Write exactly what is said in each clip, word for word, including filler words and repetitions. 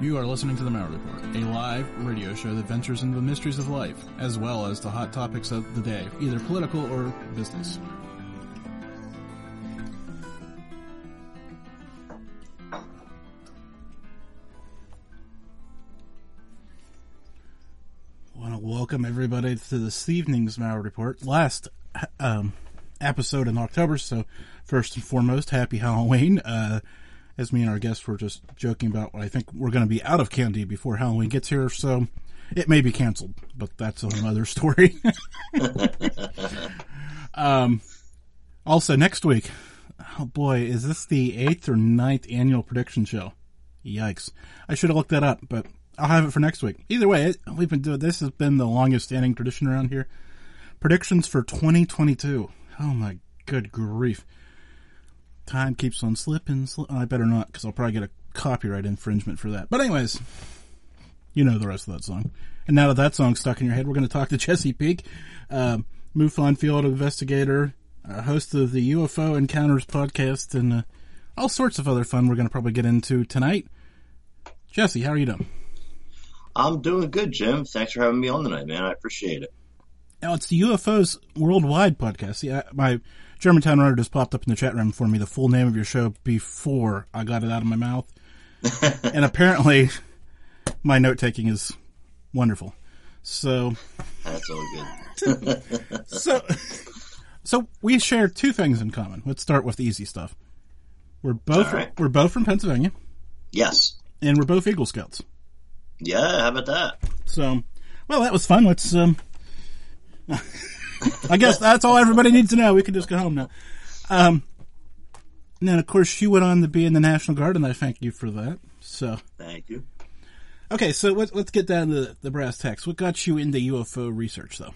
You are listening to The Maurer Report, a live radio show that ventures into the mysteries of life, as well as the hot topics of the day, either political or business. I want to welcome everybody to this evening's Maurer Report. Last um, episode in October, so first and foremost, happy Halloween. Uh, as me and our guests were just joking about, I think we're going to be out of candy before Halloween gets here, so it may be canceled, but that's another story. um, also, next week, oh boy, is this the eighth or ninth annual prediction show? Yikes. I should have looked that up, but I'll have it for next week. Either way, it, we've been doing this has been the longest standing tradition around here. Predictions for twenty twenty-two. Oh my good grief. Time keeps on slipping. Sli- I better not, because I'll probably get a copyright infringement for that. But anyways, you know the rest of that song. And now that that song's stuck in your head, we're going to talk to Jesse Peak, uh, MUFON field investigator, uh, host of the U F O Encounters podcast, and uh, all sorts of other fun we're going to probably get into tonight. Jesse, how are you doing? I'm doing good, Jim. Thanks for having me on tonight, man. I appreciate it. Now, it's the U F Os Worldwide podcast. See, I, my Germantown runner just popped up in the chat room for me the full name of your show before I got it out of my mouth. And apparently, my note-taking is wonderful. So... That's all good. so, so, we share two things in common. Let's start with the easy stuff. We're both right. We're both from Pennsylvania. Yes. And we're both Eagle Scouts. Yeah, how about that? So, well, that was fun. Let's... Um, I guess that's all everybody needs to know. We can just go home now. Um, and then, of course, you went on to be in the National Guard, and I thank you for that. So, thank you. Okay, so let's, let's get down to the brass tacks. What got you into U F O research, though?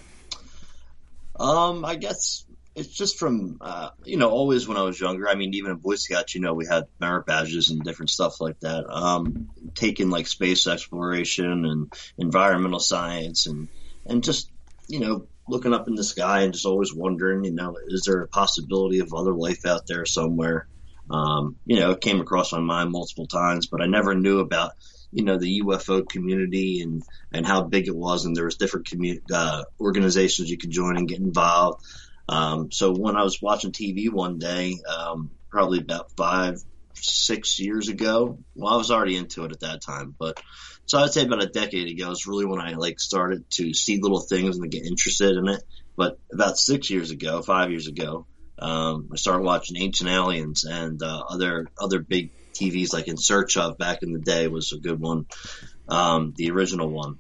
Um, I guess it's just from, uh, you know, always when I was younger. I mean, even in Boy Scouts, you know, we had merit badges and different stuff like that. Um, taking like space exploration and environmental science and, and just, you know, looking up in the sky and just always wondering, you know, is there a possibility of other life out there somewhere? Um, you know, it came across my mind multiple times, but I never knew about, you know, the U F O community and, and how big it was. And there was different commu- uh, organizations you could join and get involved. Um, so when I was watching T V one day, um, probably about five, six years ago, well, I was already into it at that time, but so I'd say about a decade ago is really when I like started to see little things and to get interested in it. But about six years ago, five years ago, um, I started watching Ancient Aliens and uh, other other big T Vs like In Search Of back in the day was a good one, um, the original one.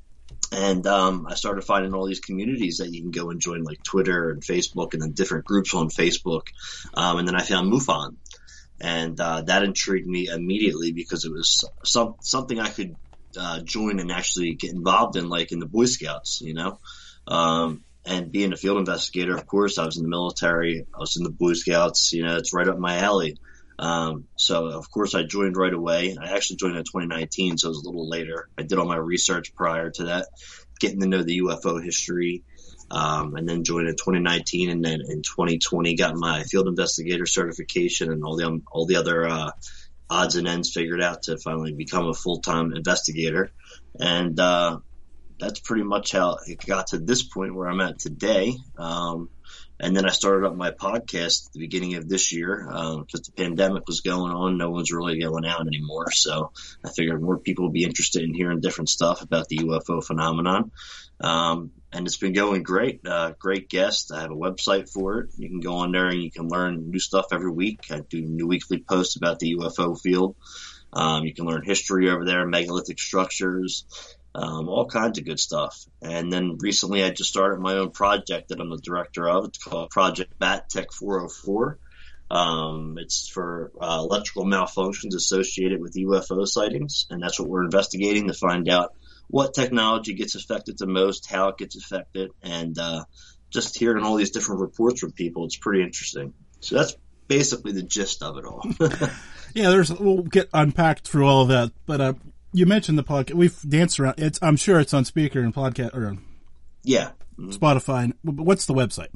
And um, I started finding all these communities that you can go and join, like Twitter and Facebook, and then different groups on Facebook. Um, and then I found MUFON, and uh, that intrigued me immediately because it was some something I could uh, join and actually get involved in, like in the Boy Scouts, you know. Um, and being a field investigator, of course, I was in the military, I was in the Boy Scouts, you know, it's right up my alley. Um, so of course I joined right away. I actually joined in twenty nineteen, so it was a little later. I did all my research prior to that, getting to know the U F O history, um, and then joined in twenty nineteen, and then in twenty twenty got my field investigator certification and all the, um, all the other, uh, odds and ends figured out to finally become a full-time investigator. And, uh, that's pretty much how it got to this point where I'm at today. Um, And then I started up my podcast at the beginning of this year because um, the pandemic was going on. No one's really going out anymore. So I figured more people would be interested in hearing different stuff about the U F O phenomenon. Um, and it's been going great. Uh, great guest. I have a website for it. You can go on there and you can learn new stuff every week. I do new weekly posts about the U F O field. Um, you can learn history over there, megalithic structures, Um, all kinds of good stuff. And then recently I just started my own project that I'm the director of. It's called Project Bat Tech four oh four. Um, it's for uh, electrical malfunctions associated with U F O sightings. And that's what we're investigating to find out what technology gets affected the most, how it gets affected, and uh, just hearing all these different reports from people. It's pretty interesting. So that's basically the gist of it all. Yeah, there's we'll get unpacked through all of that. But uh, you mentioned the podcast. We've danced around. It's I'm sure it's on Speaker and podcast or yeah, Spotify. What's the website?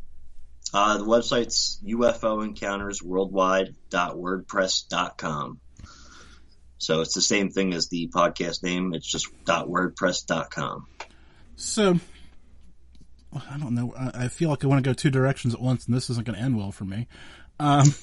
Uh, the website's U F O Encounters Worldwide dot wordpress dot com. So it's the same thing as the podcast name. It's just .wordpress dot com. So, I don't know. I feel like I want to go two directions at once, and this isn't going to end well for me. Um,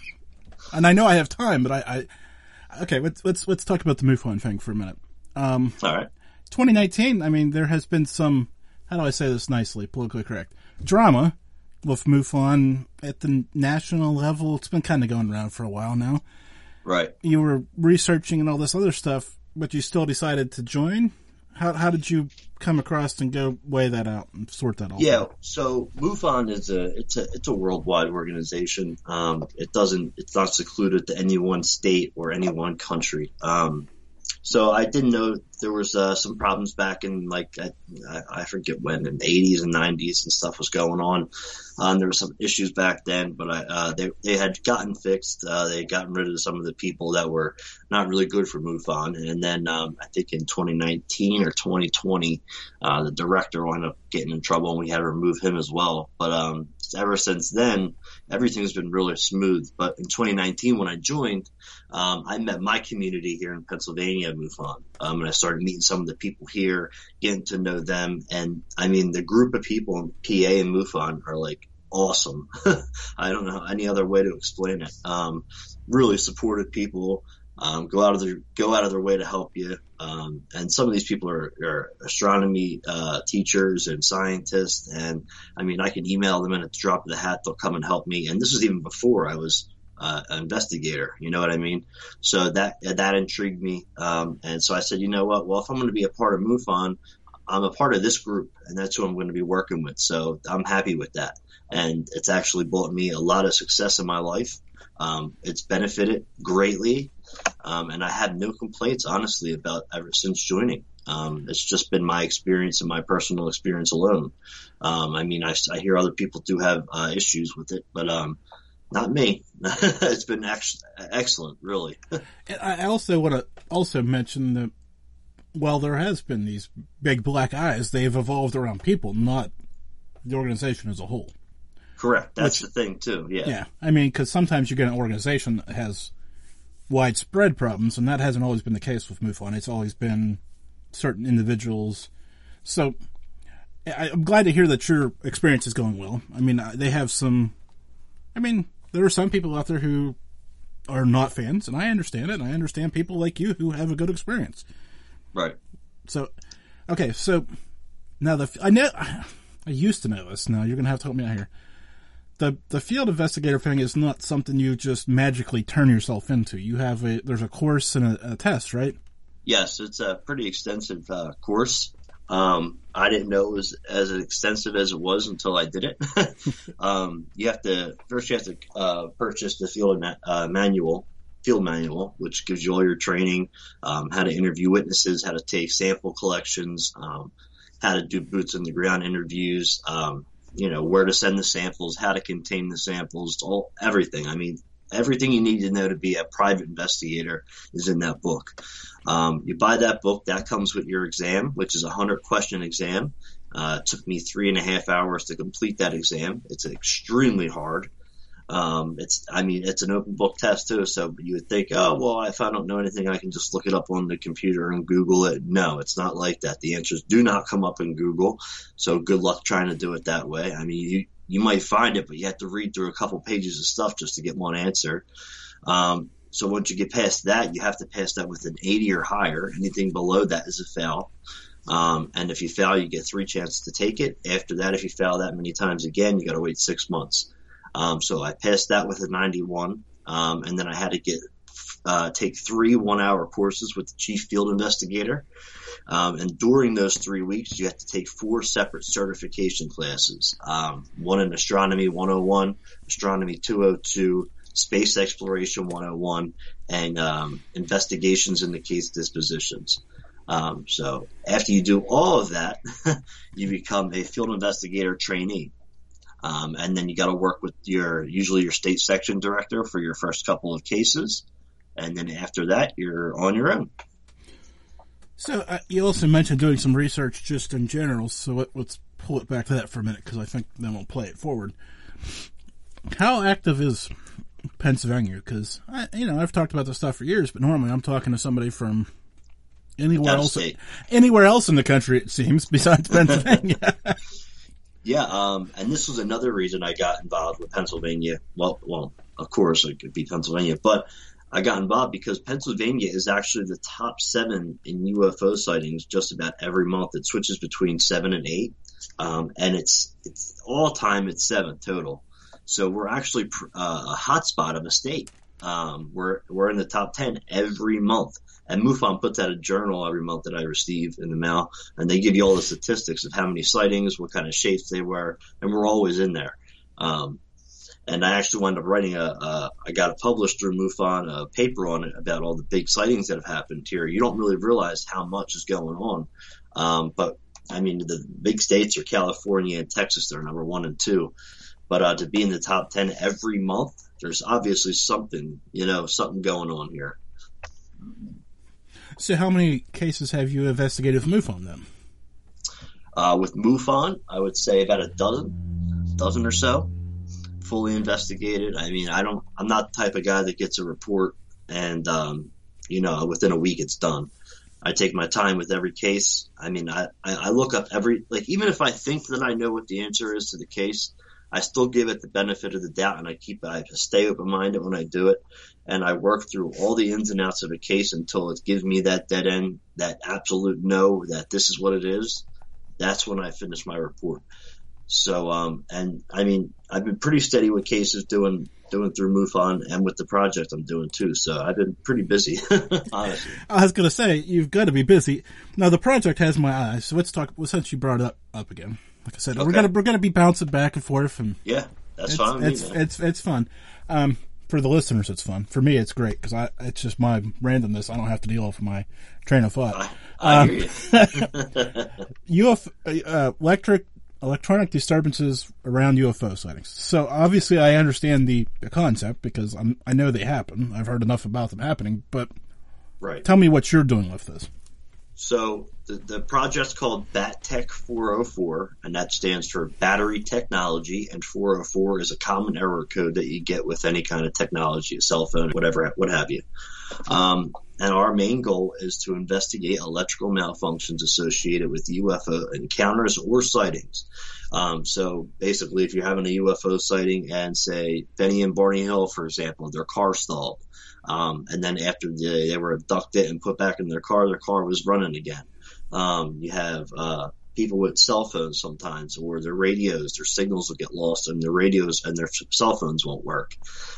and I know I have time, but I, I okay. Let's let's let's talk about the MUFON thing for a minute. Um, All right. twenty nineteen. I mean, there has been some. How do I say this nicely, politically correct? Drama with MUFON at the national level. It's been kind of going around for a while now. Right. You were researching and all this other stuff, but you still decided to join? How how did you come across and go weigh that out and sort that all yeah, out? So MUFON is a it's a it's a worldwide organization. Um, it doesn't it's not secluded to any one state or any one country. Um, so I didn't know there was uh, some problems back in like I, I forget when in the eighties and nineties and stuff was going on. Um, there were some issues back then, but I, uh, they they had gotten fixed. Uh, they had gotten rid of some of the people that were not really good for MUFON. And then um, I think in twenty nineteen or twenty twenty, uh, the director wound up getting in trouble, and we had to remove him as well. But um, ever since then, everything's been really smooth. But in twenty nineteen, when I joined, um, I met my community here in Pennsylvania, MUFON, um, and I started meeting some of the people here, getting to know them. And I mean, the group of people in P A and MUFON are like awesome. I don't know any other way to explain it. Um, really supportive people, um, go out of their, go out of their way to help you. Um, and some of these people are, are astronomy, uh, teachers and scientists. And I mean, I can email them and at the drop of the hat, they'll come and help me. And this was even before I was uh, an investigator, you know what I mean? So that, that intrigued me. Um, and so I said, you know what, well, if I'm going to be a part of MUFON, I'm a part of this group, and that's who I'm going to be working with. So I'm happy with that. And it's actually brought me a lot of success in my life. Um, it's benefited greatly. Um, and I have no complaints, honestly, about ever since joining. Um, it's just been my experience and my personal experience alone. Um, I mean, I, I hear other people do have uh, issues with it, but um, not me. It's been ex- excellent, really. And I also want to also mention that while there has been these big black eyes, they've evolved around people, not the organization as a whole. Correct. That's Which, the thing, too. Yeah. Yeah. I mean, because sometimes you get an organization that has widespread problems, and that hasn't always been the case with MUFON. It's always been certain individuals. So I, I'm glad to hear that your experience is going well. I mean, they have some... I mean, there are some people out there who are not fans, and I understand it, and I understand people like you who have a good experience. Right. So, okay, so now the... I know... I used to know this. Now you're going to have to help me out here. The the field investigator thing is not something you just magically turn yourself into. You have a there's a course and a, a test, right? Yes, it's a pretty extensive uh, course. Um, I didn't know it was as extensive as it was until I did it. um, you have to first you have to uh, purchase the field uh, manual, field manual, which gives you all your training, um, how to interview witnesses, how to take sample collections, um, how to do boots on the ground interviews. Um, you know, where to send the samples, how to contain the samples, all everything. I mean, everything you need to know to be a private investigator is in that book. Um, you buy that book, that comes with your exam, which is a hundred question exam. Uh, it took me three and a half hours to complete that exam. It's extremely hard. Um, it's, I mean, it's an open book test too. So you would think, oh, well, if I don't know anything, I can just look it up on the computer and Google it. No, it's not like that. The answers do not come up in Google. So good luck trying to do it that way. I mean, you, you might find it, but you have to read through a couple pages of stuff just to get one answer. Um, so once you get past that, you have to pass that with an eighty or higher. Anything below that is a fail. Um, and if you fail, you get three chances to take it. After that, if you fail that many times again, you got to wait six months. Um, so I passed that with a ninety-one, um, and then I had to get uh, take three one-hour courses with the chief field investigator. Um, and during those three weeks, you have to take four separate certification classes, um, one in Astronomy one oh one, Astronomy two oh two, Space Exploration one oh one, and um, Investigations in the Case Dispositions. Um, so after you do all of that, you become a field investigator trainee. Um, and then you got to work with your, usually your state section director for your first couple of cases. And then after that, you're on your own. So uh, you also mentioned doing some research just in general. So let, let's pull it back to that for a minute, because I think then we'll play it forward. How active is Pennsylvania, because, you know, I've talked about this stuff for years, but normally I'm talking to somebody from anywhere else, anywhere else in the country, it seems, besides Pennsylvania. Yeah, um, and this was another reason I got involved with Pennsylvania. Well, well, of course it could be Pennsylvania, but I got involved because Pennsylvania is actually the top seven in U F O sightings just about every month. It switches between seven and eight, um, and it's it's all time it's seven total. So we're actually uh, a hotspot of a state. Um, we're we're in the top ten every month. And MUFON puts out a journal every month that I receive in the mail, and they give you all the statistics of how many sightings, what kind of shapes they were, and we're always in there. Um, and I actually wound up writing a, a I got it published through MUFON, a paper on it about all the big sightings that have happened here. You don't really realize how much is going on. Um, but I mean, the big states are California and Texas. They're number one and two. But uh, to be in the top ten every month, there's obviously something, you know, something going on here. So how many cases have you investigated with MUFON then? Uh, with MUFON, I would say about a dozen, dozen or so, fully investigated. I mean, I don't, I'm not the type of guy that gets a report and, um, you know, within a week it's done. I take my time with every case. I mean, I, I look up every, like, even if I think that I know what the answer is to the case, I still give it the benefit of the doubt, and I keep, I stay open-minded when I do it, and I work through all the ins and outs of a case until it gives me that dead end, that absolute no, that this is what it is. That's when I finish my report. So, um, and I mean, I've been pretty steady with cases doing, doing through MUFON and with the project I'm doing too. So I've been pretty busy, honestly. I was going to say, you've got to be busy. Now the project has my eyes. So let's talk, well, since you brought it up, up again. Like I said, okay. we're gonna we're gonna be bouncing back and forth, and yeah, that's it's, fine. It's, me, it's it's fun. Um, for the listeners, it's fun. For me, it's great because I it's just my randomness. I don't have to deal with my train of thought. I, I um, hear you. U F uh, electric electronic disturbances around U F O sightings. So obviously, I understand the, the concept because I'm I know they happen. I've heard enough about them happening. But right. Tell me what you're doing with this. So the, the project's called BATTech four oh four, and that stands for Battery Technology, and four oh four is a common error code that you get with any kind of technology, a cell phone, whatever, what have you. Um, and our main goal is to investigate electrical malfunctions associated with U F O encounters or sightings. Um, so basically, if you're having a U F O sighting and, say, Benny and Barney Hill, for example, their car stalled, Um, and then after they, they were abducted and put back in their car, their car was running again. Um, you have uh, people with cell phones sometimes, or their radios, their signals will get lost, and their radios and their cell phones won't work.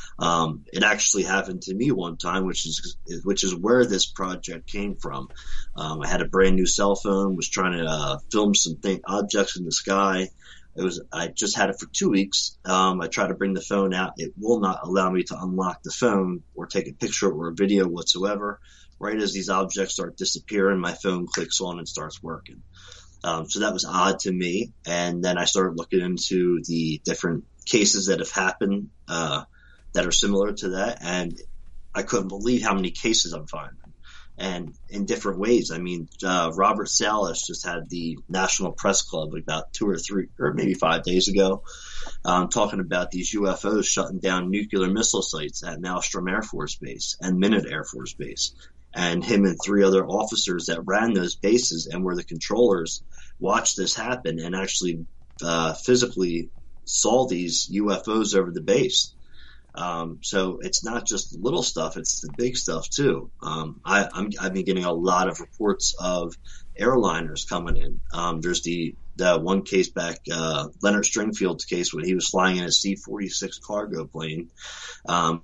Um, it actually happened to me one time, which is which is where this project came from. Um, I had a brand new cell phone, was trying to uh, film some thing, objects in the sky. It was, I just had it for two weeks. Um, I tried to bring the phone out. It will not allow me to unlock the phone or take a picture or a video whatsoever. Right as these objects start disappearing, my phone clicks on and starts working. Um, so that was odd to me. And then I started looking into the different cases that have happened, uh, that are similar to that. And I couldn't believe how many cases I'm finding. And in different ways. I mean, uh, Robert Salas just had the National Press Club about two or three or maybe five days ago, um, talking about these U F Os shutting down nuclear missile sites at Malmstrom Air Force Base and Minute Air Force Base. And him and three other officers that ran those bases and were the controllers watched this happen and actually uh, physically saw these U F Os over the base. Um, so it's not just the little stuff, it's the big stuff too. Um, I, I'm, I've been getting a lot of reports of airliners coming in. Um, there's the, the one case back, uh, Leonard Stringfield's case when he was flying in a C forty-six cargo plane, um,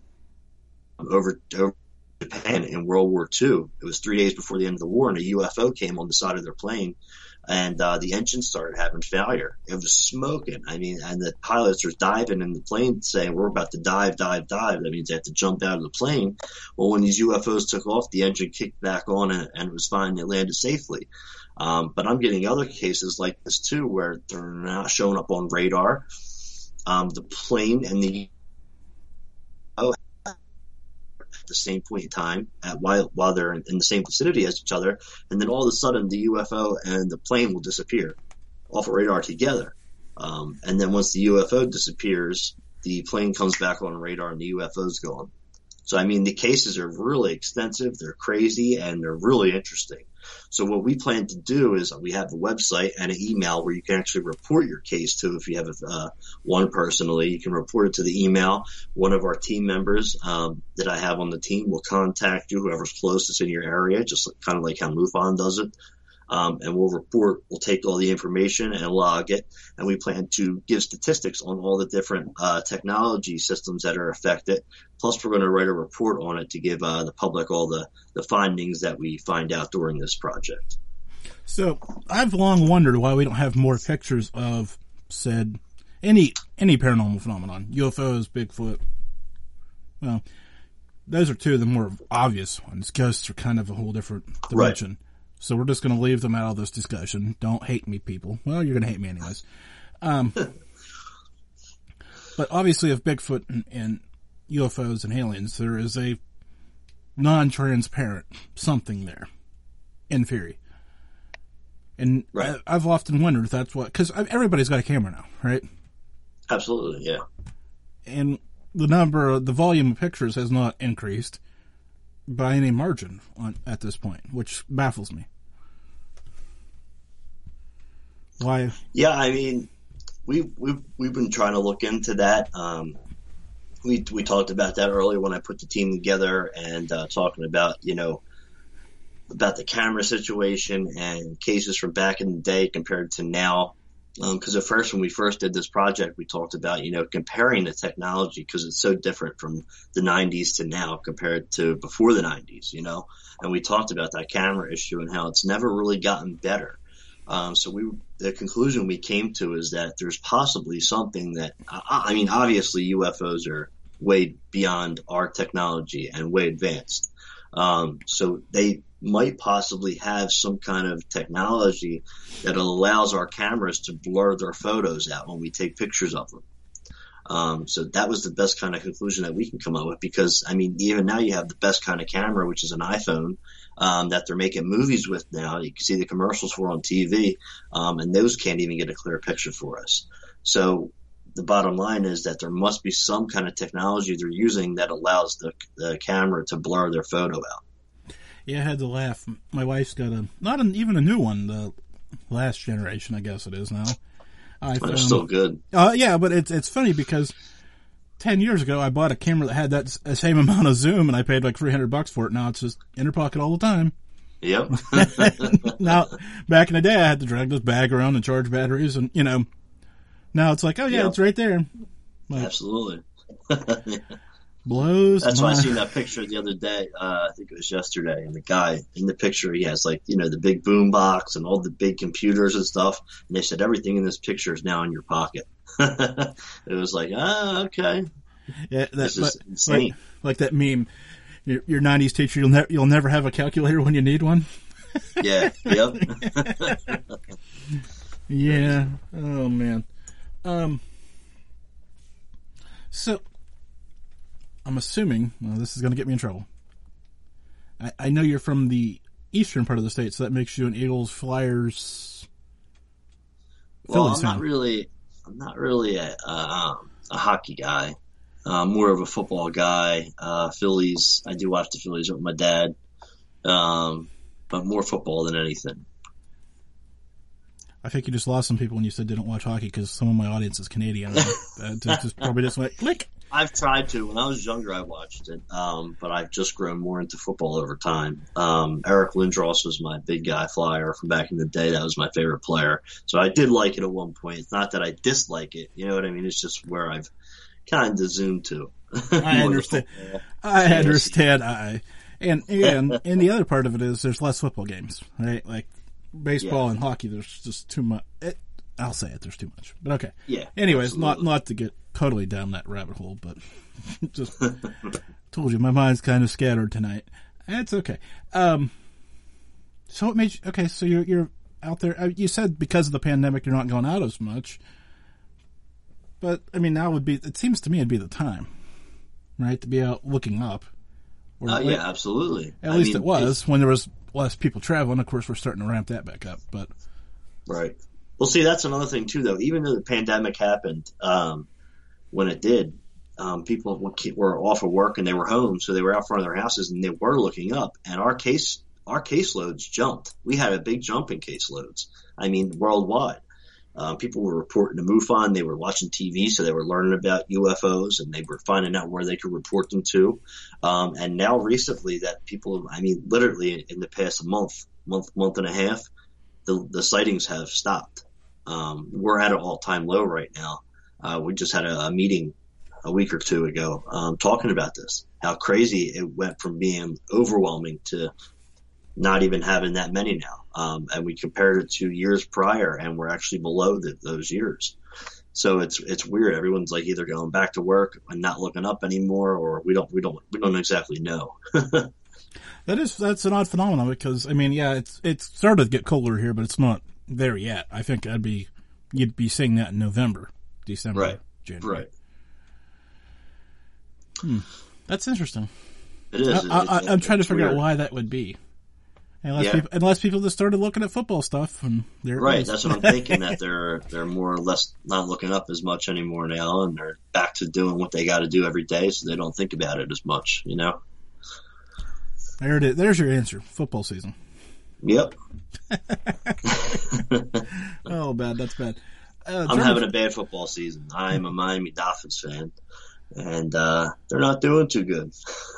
over, over Japan in World War Two. It was three days before the end of the war, and a U F O came on the side of their plane. And uh, the engine started having failure. It was smoking. I mean, and the pilots are diving in the plane saying, we're about to dive, dive, dive. That means they have to jump out of the plane. Well, when these U F Os took off, the engine kicked back on and, and it was fine. They landed safely. Um, but I'm getting other cases like this too, where they're not showing up on radar. Um, the plane and the oh, the same point in time at while while they're in, in the same vicinity as each other, and then all of a sudden the U F O and the plane will disappear off of radar together. Um, and then once the U F O disappears, the plane comes back on radar and the U F O's gone. So, I mean, the cases are really extensive, they're crazy, and they're really interesting. So what we plan to do is we have a website and an email where you can actually report your case to. If you have uh, one personally, you can report it to the email. One of our team members um, that I have on the team will contact you, whoever's closest in your area, just kind of like how MUFON does it. Um, and we'll report, we'll take all the information and log it, and we plan to give statistics on all the different uh, technology systems that are affected. Plus, we're going to write a report on it to give uh, the public all the, the findings that we find out during this project. So, I've long wondered why we don't have more pictures of said any any paranormal phenomenon, U F Os, Bigfoot. Well, those are two of the more obvious ones. Ghosts are kind of a whole different dimension. Right. So we're just going to leave them out of this discussion. Don't hate me, people. Well, you're going to hate me anyways. Um, but obviously, of Bigfoot and, and U F Os and aliens, there is a non-transparent something there, in theory. And right. I, I've often wondered if that's what, because everybody's got a camera now, right? Absolutely, yeah. And the number, the volume of pictures has not increased by any margin on, at this point, which baffles me. Why? Yeah, I mean, we we've we've been trying to look into that. Um, we we talked about that earlier when I put the team together and uh, talking about you know about the camera situation and cases from back in the day compared to now. Because um, at first, when we first did this project, we talked about, you know, comparing the technology because it's so different from the nineties to now compared to before the nineties, you know. And we talked about that camera issue and how it's never really gotten better. Um, so we, the conclusion we came to is that there's possibly something that, I, I mean, obviously U F Os are way beyond our technology and way advanced. Um, so they might possibly have some kind of technology that allows our cameras to blur their photos out when we take pictures of them. Um, so that was the best kind of conclusion that we can come up with because, I mean, even now you have the best kind of camera, which is an iPhone, um, that they're making movies with now. You can see the commercials for on T V, um, and those can't even get a clear picture for us. So the bottom line is that there must be some kind of technology they're using that allows the, the camera to blur their photo out. Yeah, I had to laugh. My wife's got a, not an, even a new one, the last generation, I guess it is now. iPhone. They're still good. Uh, yeah, but it's it's funny because ten years ago I bought a camera that had that same amount of zoom and I paid like three hundred bucks for it. Now it's just in her pocket all the time. Yep. Now, back in the day I had to drag this bag around and charge batteries and, you know, now it's like, oh yeah, yep. It's right there. Like, absolutely. Blows. That's my... why I seen that picture the other day. Uh, I think it was yesterday. And the guy in the picture, he has like, you know, the big boom box and all the big computers and stuff. And they said everything in this picture is now in your pocket. It was like, ah, okay. Yeah, that's just insane. Like, like that meme. Your, your nineties teacher, you'll never, you'll never have a calculator when you need one. Yeah. Yep. Yeah. Oh man. Um. So. I'm assuming, well, this is going to get me in trouble. I, I know you're from the eastern part of the state, so that makes you an Eagles, Flyers, well, Phillies I'm fan. not really, I'm not really a, uh, a hockey guy. Uh, more of a football guy. Uh, Phillies, I do watch the Phillies with my dad, um, but more football than anything. I think you just lost some people when you said they don't watch hockey because some of my audience is Canadian. That just probably just went click. I've tried to. When I was younger, I watched it, um, but I've just grown more into football over time. Um, Eric Lindros was my big guy flyer from back in the day. That was my favorite player. So I did like it at one point. It's not that I dislike it. You know what I mean? It's just where I've kind of zoomed to. I understand. I understand. I and and and the other part of it is there's less football games, right? Like baseball yeah. and hockey. There's just too much. It, I'll say it. There's too much. But okay. Yeah. Anyways, absolutely. not not to get totally down that rabbit hole, but just told you my mind's kind of scattered tonight. It's okay. Um, so it made you, okay. So you're you're out there. You said because of the pandemic you're not going out as much, but I mean now would be. It seems to me it'd be the time, right, to be out looking up. Oh uh, yeah, absolutely. At I least mean, it was when there was less people traveling. Of course, we're starting to ramp that back up, but right. Well, see, that's another thing too, though. Even though the pandemic happened, um, when it did, um, people were off of work and they were home, so they were out front of their houses and they were looking up. And our case, our caseloads jumped. We had a big jump in caseloads. I mean, worldwide. Uh, people were reporting to MUFON. They were watching T V, so they were learning about U F Os, and they were finding out where they could report them to. Um, and now recently that people, I mean, literally in the past month, month, month and a half, the, the sightings have stopped. Um, we're at an all-time low right now. Uh, we just had a, a meeting a week or two ago um, talking about this, how crazy it went from being overwhelming to not even having that many now. Um, and we compared it to years prior, and we're actually below the, those years. So it's it's weird. Everyone's like either going back to work and not looking up anymore, or we don't we don't we don't exactly know. That is that's an odd phenomenon because I mean, yeah, it's it's started to get colder here, but it's not there yet. I think I'd be you'd be seeing that in November, December, right, January. Right. Hmm. That's interesting. It is. I, I, it's, I'm trying to it's figure weird. out why that would be. Unless, yeah. people, unless people just started looking at football stuff, and they're right. That's what I'm thinking. That they're they're more or less not looking up as much anymore now, and they're back to doing what they got to do every day, so they don't think about it as much. You know. There it is. There's your answer. Football season. Yep. Oh, bad. That's bad. Uh, I'm having a bad football season. I'm a Miami Dolphins fan, and uh, they're not doing too good.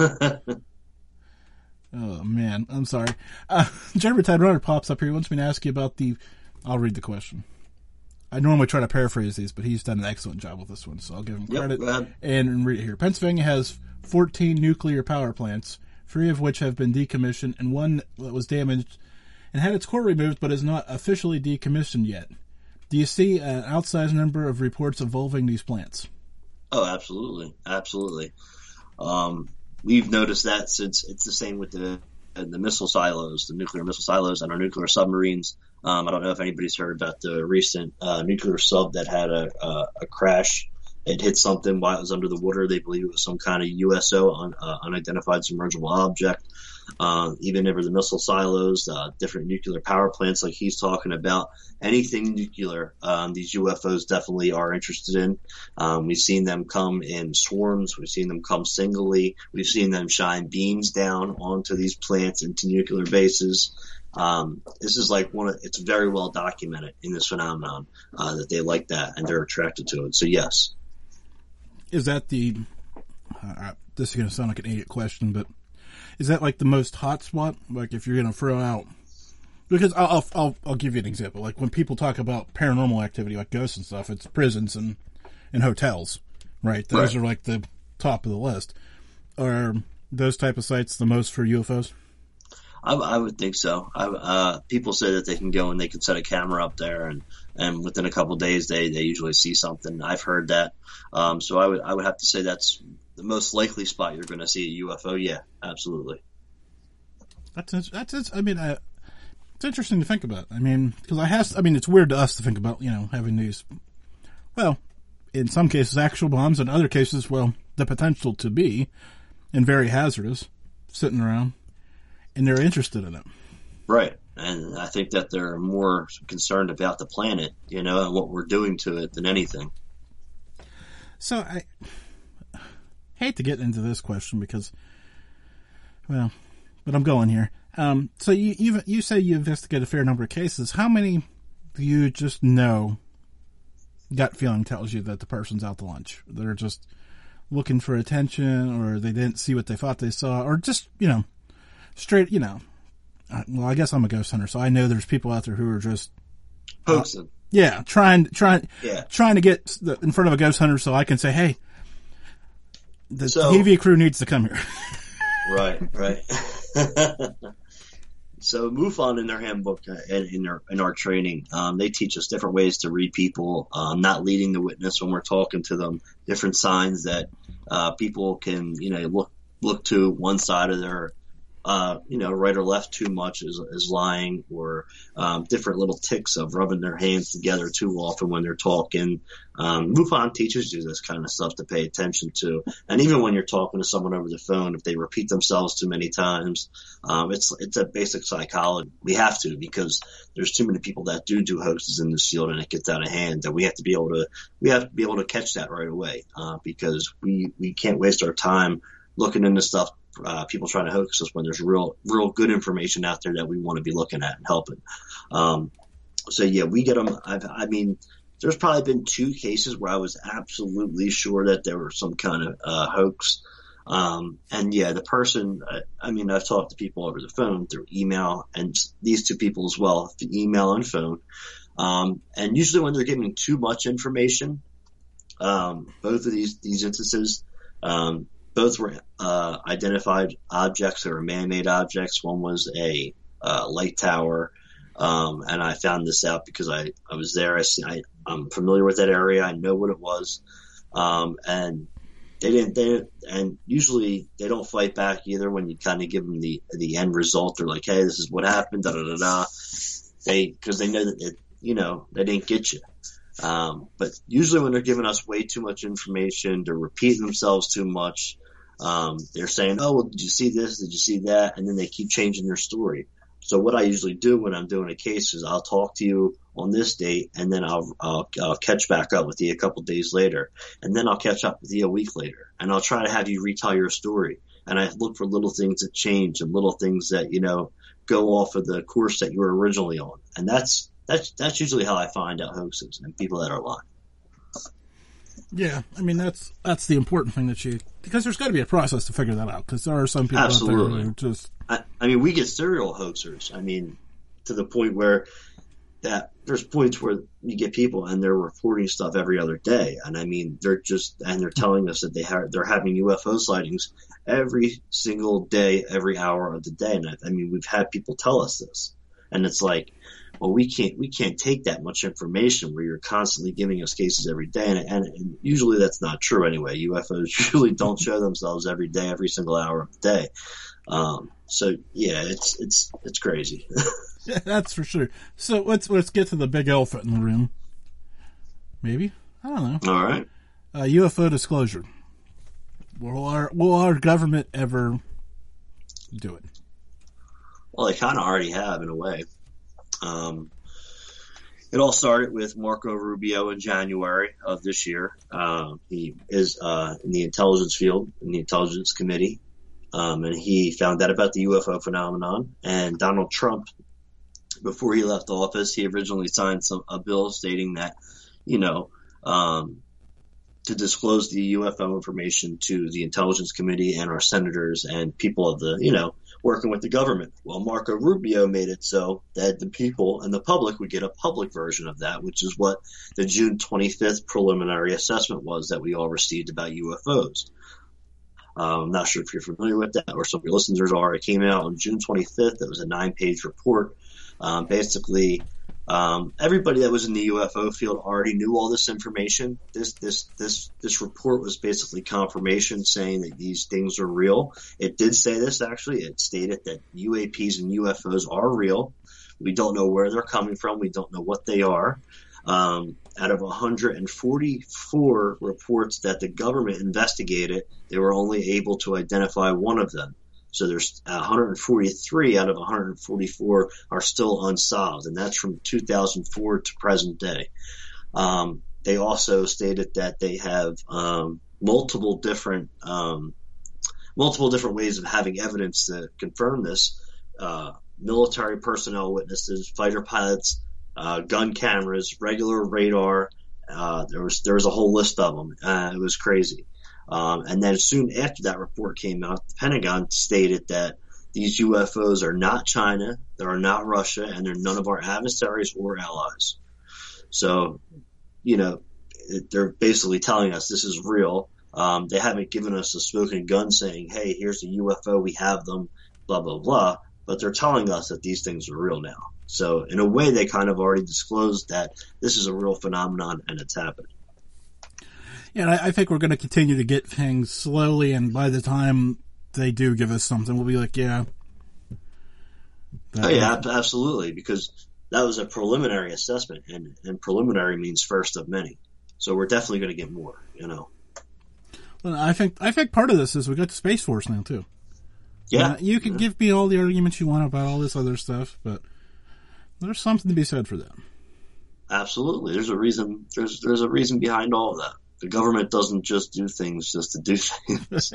Oh, man. I'm sorry. Uh, Jennifer Tide Runner pops up here. He wants me to ask you about the... I'll read the question. I normally try to paraphrase these, but he's done an excellent job with this one, so I'll give him credit yep, and read it here. Pennsylvania has fourteen nuclear power plants, three of which have been decommissioned, and one that was damaged and had its core removed but is not officially decommissioned yet. Do you see an outsized number of reports involving these plants? Oh, absolutely. Absolutely. Um, we've noticed that since it's the same with the the missile silos, the nuclear missile silos and our nuclear submarines. Um, I don't know if anybody's heard about the recent uh, nuclear sub that had a, a, a crash. It hit something while it was under the water. They believe it was some kind of U S O, un, uh, unidentified submersible object. Uh, even over the missile silos, uh, different nuclear power plants like he's talking about, anything nuclear, um, these U F Os definitely are interested in. Um, we've seen them come in swarms. We've seen them come singly. We've seen them shine beams down onto these plants, into nuclear bases. Um, this is like one of, it's very well documented in this phenomenon, uh, that they like that and they're attracted to it. So yes. Is that the, uh, this is going to sound like an idiot question, but is that like the most hot spot? Like if you're going to throw out, because I'll, I'll, I'll give you an example. Like when people talk about paranormal activity, like ghosts and stuff, it's prisons and, and hotels, right? Those right. are like the top of the list. Are those type of sites the most for U F Os? I, I would think so. I, uh, people say that they can go and they can set a camera up there, and, and within a couple of days they, they usually see something. I've heard that. Um, so I would I would have to say that's the most likely spot you're going to see a U F O. Yeah, absolutely. That's that's. I mean, I, it's interesting to think about. I mean, because I have. I mean, it's weird to us to think about. You know, having these. Well, in some cases, actual bombs. In other cases, well, the potential to be, and very hazardous, sitting around. And they're interested in it. Right. And I think that they're more concerned about the planet, you know, and what we're doing to it than anything. So I hate to get into this question because, well, but I'm going here. Um, so you you you say you investigate a fair number of cases. How many do you just know, gut feeling tells you that the person's out to lunch? They're just looking for attention, or they didn't see what they thought they saw, or just, you know, straight, you know, uh, well, I guess I'm a ghost hunter, so I know there's people out there who are just hoaxing. Uh, yeah, trying, trying, yeah. trying to get the, in front of a ghost hunter so I can say, hey, the so, T V crew needs to come here. Right, right. So MUFON in their handbook and in their in our training, um, they teach us different ways to read people, um, not leading the witness when we're talking to them, different signs that uh, people can, you know, look look to one side of their uh, you know, right or left too much is, is lying, or um, different little tics of rubbing their hands together too often when they're talking. Um, MUFON teaches you this kind of stuff to pay attention to. And even when you're talking to someone over the phone, if they repeat themselves too many times, um, it's it's a basic psychology. We have to, because there's too many people that do do hoaxes in this field, and it gets out of hand. That we have to be able to we have to be able to catch that right away, uh, because we we can't waste our time looking into stuff. Uh, people trying to hoax us when there's real, real good information out there that we want to be looking at and helping. Um, so yeah, we get them. I've, I mean, there's probably been two cases where I was absolutely sure that there was some kind of uh, hoax. Um, and yeah, the person, I, I mean, I've talked to people over the phone, through email, and these two people as well, through email and phone. Um, and usually when they're giving too much information, um, both of these, these instances, um, both were uh, identified objects that were man-made objects. One was a uh, light tower, um, and I found this out because I, I was there. I, I, I'm familiar with that area. I know what it was, um, and they didn't. They and usually they don't fight back either when you kind of give them the the end result. They're like, "Hey, this is what happened." Da da da da. They because they know that it, you know they didn't get you. Um, but usually when they're giving us way too much information, they're repeating themselves too much. Um, they're saying, oh, well, did you see this? Did you see that? And then they keep changing their story. So what I usually do when I'm doing a case is I'll talk to you on this date, and then I'll, I'll, I'll catch back up with you a couple days later. And then I'll catch up with you a week later. And I'll try to have you retell your story. And I look for little things that change and little things that, you know, go off of the course that you were originally on. And that's, That's that's usually how I find out hoaxes and people that are lying. Yeah, I mean that's that's the important thing that you, because there's got to be a process to figure that out, because there are some people Absolutely. out there who just. I, I mean, we get serial hoaxers. I mean, to the point where that there's points where you get people and they're reporting stuff every other day, and I mean they're just and they're telling us that they have they're having U F O sightings every single day, every hour of the day. And I, I mean, we've had people tell us this, and it's like, well, we can't we can't take that much information where you're constantly giving us cases every day, and, and, and usually that's not true anyway. U F Os usually don't show themselves every day, every single hour of the day. Um, so yeah, it's it's it's crazy. Yeah, that's for sure. So let's let's get to the big elephant in the room. Maybe, I don't know. All right. Uh, U F O disclosure. Will our will our government ever do it? Well, they kind of already have in a way. Um, it all started with Marco Rubio in January of this year. Uh, he is uh, in the intelligence field, in the intelligence committee, um, and he found out about the U F O phenomenon. And Donald Trump, before he left office, he originally signed some a bill stating that, you know, um, to disclose the U F O information to the intelligence committee and our senators and people of the, you know, working with the government. Well, Marco Rubio made it so that the people and the public would get a public version of that, which is what the June twenty-fifth preliminary assessment was that we all received about U F Os. Um, I'm not sure if you're familiar with that or some of your listeners are. It came out on June twenty-fifth. It was a nine-page report. Um, basically, um, everybody that was in the U F O field already knew all this information. This this this this report was basically confirmation saying that these things are real. It did say this, actually. It stated that U A Ps and U F Os are real. We don't know where they're coming from. We don't know what they are. Um, out of one hundred forty-four reports that the government investigated, they were only able to identify one of them. So there's one hundred forty-three out of one hundred forty-four are still unsolved, and that's from two thousand four to present day. Um, they also stated that they have um, multiple different um, multiple different ways of having evidence to confirm this. Uh, military personnel witnesses, fighter pilots, uh, gun cameras, regular radar. Uh, there was there was a whole list of them. Uh, it was crazy. Um, and then soon after that report came out, the Pentagon stated that these U F Os are not China, they are not Russia, and they're none of our adversaries or allies. So, you know, they're basically telling us this is real. Um, they haven't given us a smoking gun saying, hey, here's a U F O, we have them, blah, blah, blah. But they're telling us that these things are real now. So in a way, they kind of already disclosed that this is a real phenomenon and it's happening. Yeah, and I, I think we're going to continue to get things slowly, and by the time they do give us something, we'll be like, yeah, That, oh yeah, absolutely, because that was a preliminary assessment, and, and preliminary means first of many. So we're definitely going to get more, you know. Well, I think I think part of this is we got the Space Force now too. Yeah, uh, you can yeah. give me all the arguments you want about all this other stuff, but there's something to be said for that. Absolutely, there's a reason. There's there's a reason behind all of that. The government doesn't just do things just to do things.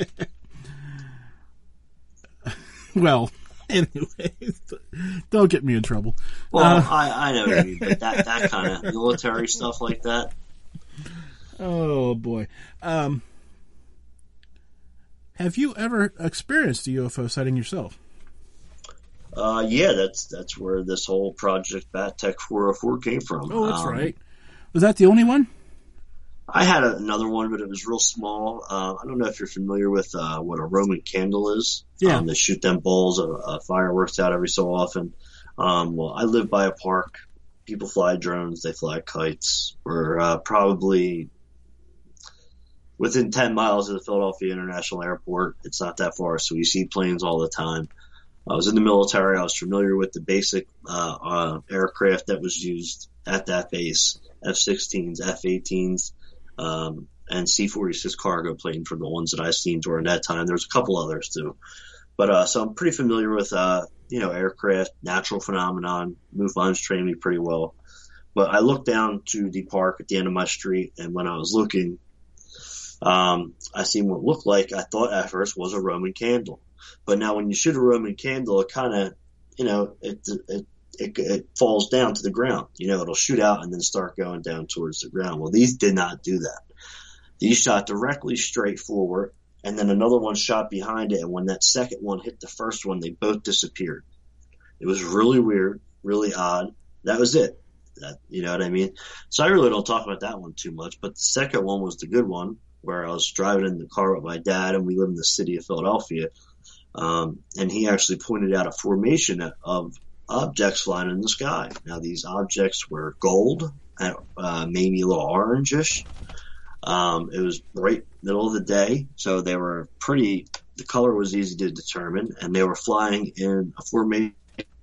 Well, anyways, don't get me in trouble. Well, uh, I, I know what you mean, but that, that kind of military stuff like that. Oh, boy. Um, have you ever experienced a U F O sighting yourself? Uh, yeah, that's that's where this whole Project Bat Tech four oh four came from. Oh, that's um, right. Was that the only one? I had a, another one, but it was real small. Uh, I don't know if you're familiar with uh, what a Roman candle is. Yeah. Um, they shoot them balls of uh, fireworks out every so often. Um, well, I live by a park. People fly drones. They fly kites. We're uh, probably within ten miles of the Philadelphia International Airport. It's not that far, so you see planes all the time. I was in the military. I was familiar with the basic uh, uh, aircraft that was used at that base, F sixteens, F eighteens, um, and C forty-six cargo plane for the ones that I've seen during that time. There's a couple others too. But uh, so I'm pretty familiar with, uh, you know, aircraft, natural phenomenon. MUFON's trained me pretty well. But I looked down to the park at the end of my street, and when I was looking, um, I seen what looked like, I thought at first, was a Roman candle. But now when you shoot a Roman candle, it kind of, you know, it, it it it falls down to the ground. You know, it'll shoot out and then start going down towards the ground. Well, these did not do that. These shot directly straight forward, and then another one shot behind it, and when that second one hit the first one, they both disappeared. It was really weird, really odd. That was it. That, you know what I mean? So I really don't talk about that one too much, but the second one was the good one, where I was driving in the car with my dad, and we live in the city of Philadelphia, um, and he actually pointed out a formation of objects flying in the sky. Now, these objects were gold, uh, maybe a little orangish. Um, it was right middle of the day, so they were pretty, the color was easy to determine, and they were flying in a formation,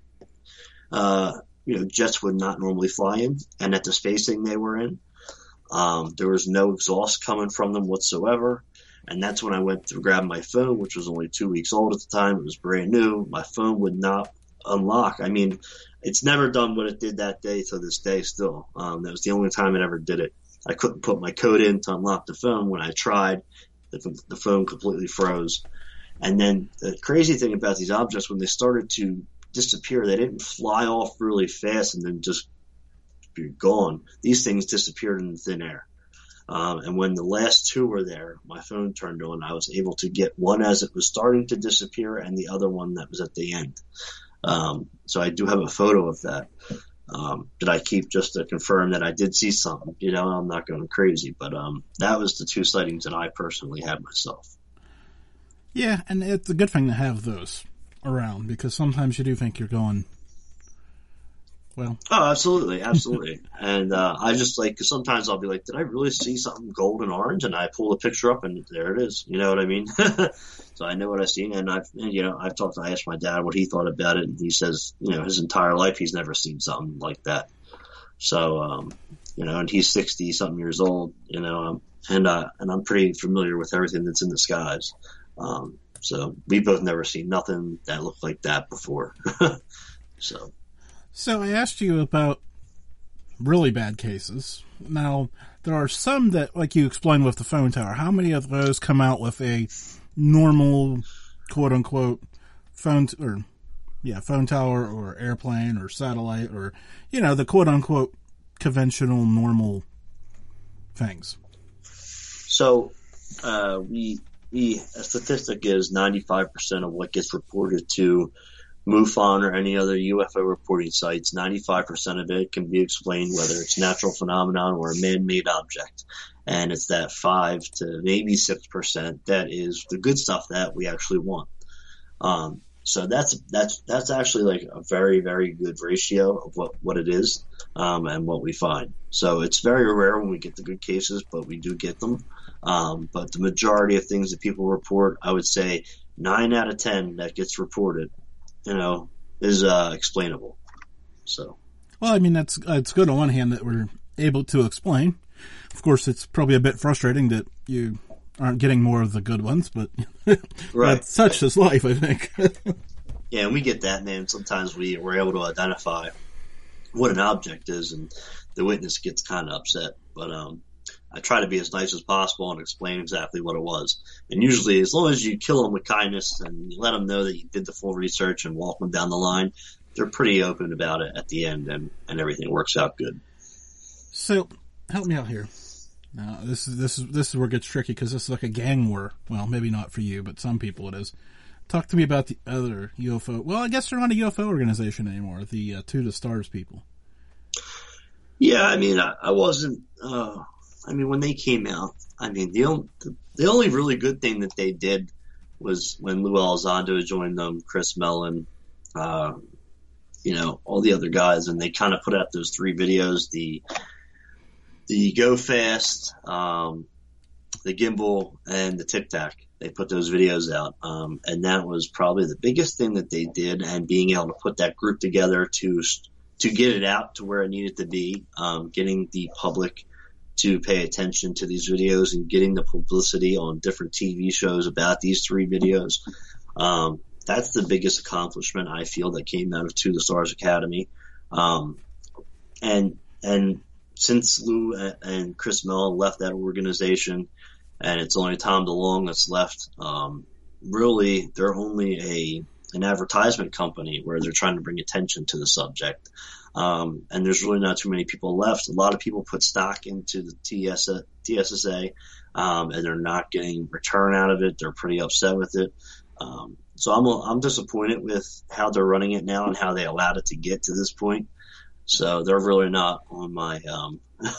uh, you know, jets would not normally fly in, and at the spacing they were in. Um, there was no exhaust coming from them whatsoever. And that's when I went to grab my phone, which was only two weeks old at the time. It was brand new. My phone would not unlock. I mean, it's never done what it did that day to this day still. Um, that was the only time it ever did it. I couldn't put my code in to unlock the phone. When I tried, the, the phone completely froze. And then the crazy thing about these objects, when they started to disappear, they didn't fly off really fast and then just be gone. These things disappeared in thin air. Um, and when the last two were there, my phone turned on. I was able to get one as it was starting to disappear and the other one that was at the end. Um, so I do have a photo of that um, that I keep just to confirm that I did see something. You know, I'm not going crazy, but um, that was the two sightings that I personally had myself. Yeah, and it's a good thing to have those around, because sometimes you do think you're going, well. Oh, absolutely, absolutely. and uh, I just like, cause sometimes I'll be like, did I really see something gold and orange? And I pull the picture up and there it is. You know what I mean? So I know what I've seen, and I've, you know, I've talked, I asked my dad what he thought about it, and he says, you know, his entire life he's never seen something like that. So, um, you know, and he's sixty something years old, you know, um, and, uh, and I'm pretty familiar with everything that's in the skies. Um, so we both never seen nothing that looked like that before. so. So I asked you about really bad cases. Now, there are some that, like you explained with the phone tower, how many of those come out with a normal, quote-unquote, phone, t- or, yeah, phone tower or airplane or satellite or, you know, the quote-unquote conventional, normal things? So, uh, we, we, a statistic is ninety-five percent of what gets reported to MUFON or any other U F O reporting sites, ninety-five percent of it can be explained whether it's natural phenomenon or a man-made object. And it's that five to maybe six percent that is the good stuff that we actually want. Um, so that's, that's, that's actually like a very, very good ratio of what, what it is, um, and what we find. So it's very rare when we get the good cases, but we do get them. Um, but the majority of things that people report, I would say nine out of ten that gets reported, you know, is uh, explainable. So, well, I mean, that's it's good on one hand that we're able to explain. Of course, it's probably a bit frustrating that you aren't getting more of the good ones, but right. that's such is life, I think. Yeah, and we get that, man. Sometimes we we're able to identify what an object is, and the witness gets kind of upset. But um, I try to be as nice as possible and explain exactly what it was. And usually, as long as you kill them with kindness and you let them know that you did the full research and walk them down the line, they're pretty open about it at the end, and, and everything works out good. So, help me out here. Now, this is this is this is where it gets tricky because this is like a gang war. Well, maybe not for you, but some people it is. Talk to me about the other U F O. Well, I guess they're not a U F O organization anymore. The uh, To the Stars people. Yeah, I mean, I, I wasn't. Uh, I mean, when they came out, I mean, the only the, the only really good thing that they did was when Lou Elizondo joined them, Chris Mellon, uh, you know, all the other guys, and they kind of put out those three videos: the the Go Fast, um, the Gimbal, and the Tic Tac. They put those videos out, um, and that was probably the biggest thing that they did. And being able to put that group together to to get it out to where it needed to be, um, getting the public to pay attention to these videos and getting the publicity on different T V shows about these three videos. Um, that's the biggest accomplishment I feel that came out of To the Stars Academy. Um, and and since Lou and Chris Mellon left that organization, and it's only Tom DeLonge that's left, um, really they're only a an advertisement company where they're trying to bring attention to the subject. Um, and there's really not too many people left. A lot of people put stock into the T S A, um, and they're not getting return out of it. They're pretty upset with it. Um, so I'm I'm disappointed with how they're running it now and how they allowed it to get to this point. So they're really not on my um,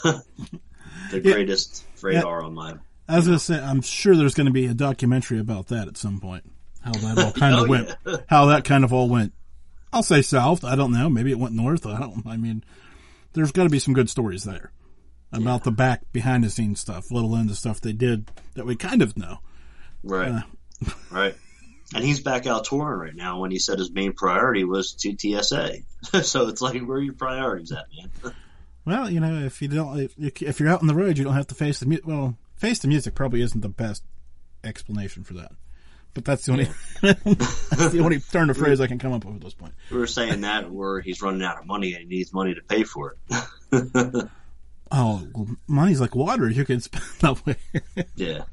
the greatest yeah. radar yeah. on my. As I say, I'm sure there's going to be a documentary about that at some point. How that all kind oh, of went. Yeah. How that kind of all went. I'll say south. I don't know. Maybe it went north. I don't. I mean, there's got to be some good stories there about yeah. the back behind the scenes stuff, let alone the stuff they did that we kind of know. Right. Uh, right. And he's back out touring right now when he said his main priority was to T S A. So it's like, where are your priorities at, man? Well, you know, if you don't, if, if you're out on the road, you don't have to face the music. Well, face the music probably isn't the best explanation for that. But that's the only that's the only turn of phrase I can come up with at this point. We were saying that where he's running out of money and he needs money to pay for it. Oh, well, money's like water. You can spend that way. Yeah.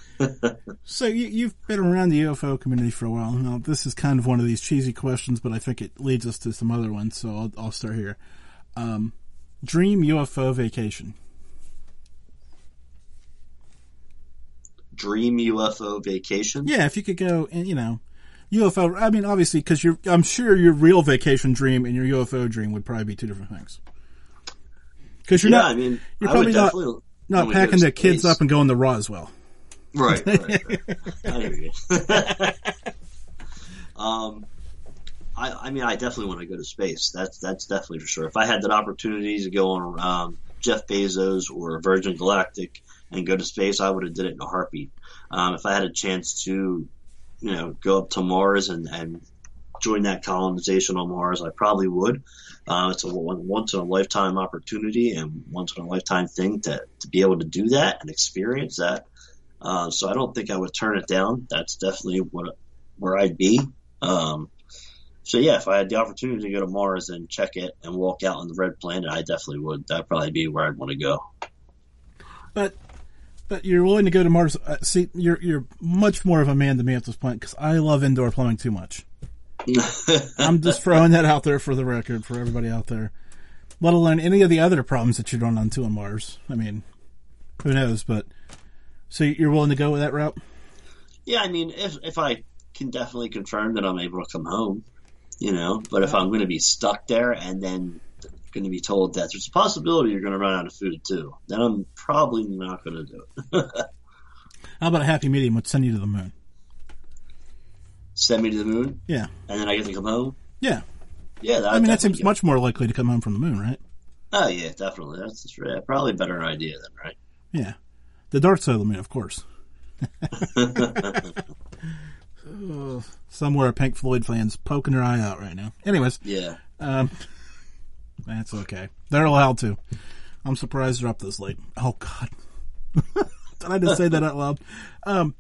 So you, you've been around the U F O community for a while. Now, this is kind of one of these cheesy questions, but I think it leads us to some other ones, so I'll, I'll start here. Um, dream U F O vacation. Dream U F O vacation? Yeah, if you could go, and you know, U F O. I mean, obviously, because you're. I'm sure your real vacation dream and your U F O dream would probably be two different things. Because you're yeah, not. I mean, you're I probably not not would packing to the kids up and going to Roswell. Right. right, right. I hear you. um, I, I mean, I definitely want to go to space. That's that's definitely for sure. If I had that opportunity to go on um, Jeff Bezos or Virgin Galactic and go to space, I would have did it in a heartbeat. Um, if I had a chance to, you know, go up to Mars and, and join that colonization on Mars, I probably would. Uh, it's a once in a lifetime opportunity and once in a lifetime thing to, to be able to do that and experience that. Uh, so I don't think I would turn it down. That's definitely what where I'd be. Um, so yeah, if I had the opportunity to go to Mars and check it and walk out on the red planet, I definitely would. That'd probably be where I'd want to go. But but you're willing to go to Mars. Uh, see, you're you're much more of a man than me at this point because I love indoor plumbing too much. I'm just throwing that out there for the record for everybody out there. Let alone any of the other problems that you run into on Mars. I mean, who knows? But so you're willing to go with that route? Yeah, I mean, if if I can definitely confirm that I'm able to come home, you know. But if I'm going to be stuck there and then going to be told that there's a possibility you're going to run out of food too, then I'm probably not going to do it. How about a happy medium would send you to the moon? Send me to the moon? Yeah. And then I get to come home? Yeah. Yeah. That, I mean, that seems much more likely to come home from the moon, right? Oh, yeah, definitely. That's just right. Probably a better idea then, right? Yeah. The dark side of the moon, of course. uh, somewhere a Pink Floyd fan's poking their eye out right now. Anyways, Yeah. um, that's okay. They're allowed to. I'm surprised they're up this late. Oh God, did I just say that out loud? Um,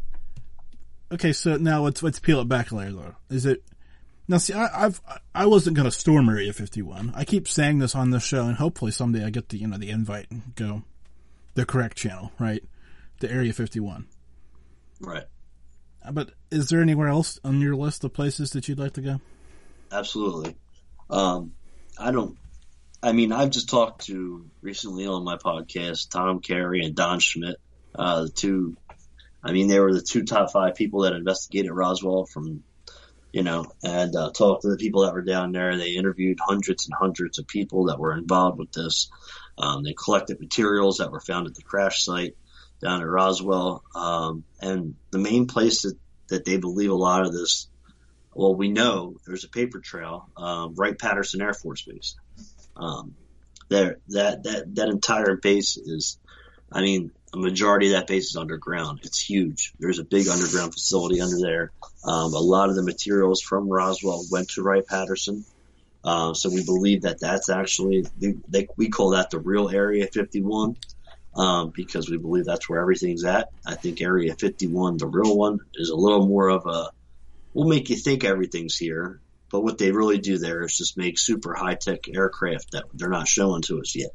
okay, so now let's let's peel it back a layer though. Is it now? See, I, I've I wasn't going to storm Area fifty-one. I keep saying this on this show, and hopefully someday I get the you know the invite and go the correct channel, right? To Area fifty-one. Right. But is there anywhere else on your list of places that you'd like to go? Absolutely. Um, I don't, I mean, I've just talked to recently on my podcast, Tom Carey and Don Schmidt, uh, the two, I mean, they were the two top five people that investigated Roswell from, you know, and uh, talked to the people that were down there. They interviewed hundreds and hundreds of people that were involved with this. Um, they collected materials that were found at the crash site down at Roswell. Um, and the main place that, that they believe a lot of this, well, we know there's a paper trail, um, Wright-Patterson Air Force Base. Um, there, that, that, that entire base is, I mean, a majority of that base is underground. It's huge. There's a big underground facility under there. Um, a lot of the materials from Roswell went to Wright-Patterson. Uh, so we believe that that's actually, they, they, we call that the real Area fifty-one. Um, because we believe that's where everything's at. I think Area fifty-one, the real one, is a little more of a, we'll make you think everything's here, but what they really do there is just make super high-tech aircraft that they're not showing to us yet.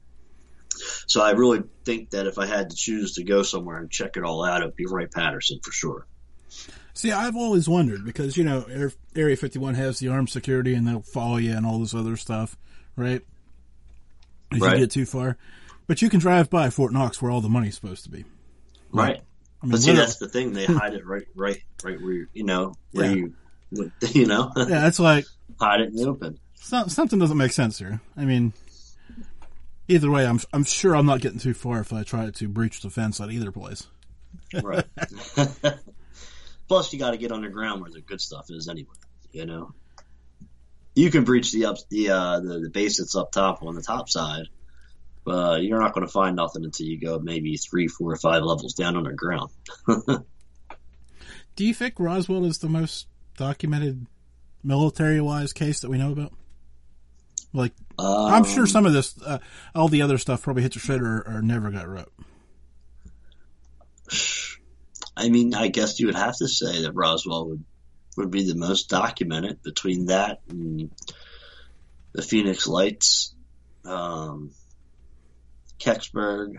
So I really think that if I had to choose to go somewhere and check it all out, it would be Wright-Patterson for sure. See, I've always wondered, because, you know, Air, Area fifty-one has the armed security and they'll follow you and all this other stuff, right? If Right. you get too far. But you can drive by Fort Knox where all the money's supposed to be. Right. I mean, But see, literally- that's the thing. They hide it right, right, right where, you, you know, where Yeah. you, you know, yeah, it's like, hide it in the open. some- something doesn't make sense here. I mean, either way, I'm I'm sure I'm not getting too far if I try to breach the fence at either place. Right. Plus, you got to get underground where the good stuff is anyway. You know, you can breach the up the uh, the, the base that's up top on the top side, but you're not going to find nothing until you go maybe three, four, or five levels down underground. Do you think Roswell is the most documented military-wise case that we know about? Like, Um, I'm sure some of this, uh, all the other stuff probably hit the shredder or, or never got wrote. I mean, I guess you would have to say that Roswell would, would be the most documented between that and the Phoenix Lights, um, Kecksburg.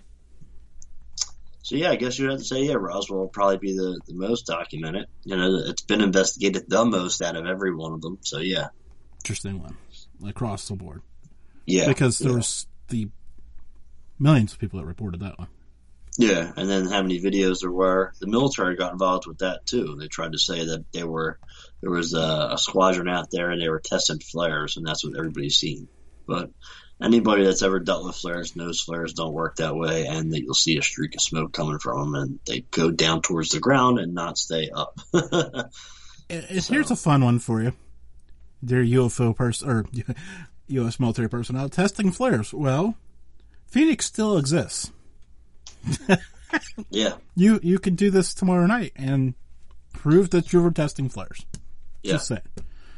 So, yeah, I guess you would have to say, yeah, Roswell will probably be the, the most documented. You know, it's been investigated the most out of every one of them. So, yeah. Interesting one. Across the board. Yeah. Because there yeah. was the millions of people that reported that one. Yeah, and then how many videos there were. The military got involved with that too. They tried to say that they were there was a, a squadron out there and they were testing flares, and that's what everybody's seen. But anybody that's ever dealt with flares knows flares don't work that way, and that you'll see a streak of smoke coming from them, and they go down towards the ground and not stay up. It, So- Here's a fun one for you. Dear U F O person or U S military personnel, testing flares. Well, Phoenix still exists. Yeah, You you could do this tomorrow night and prove that you were testing flares. yeah. Just saying.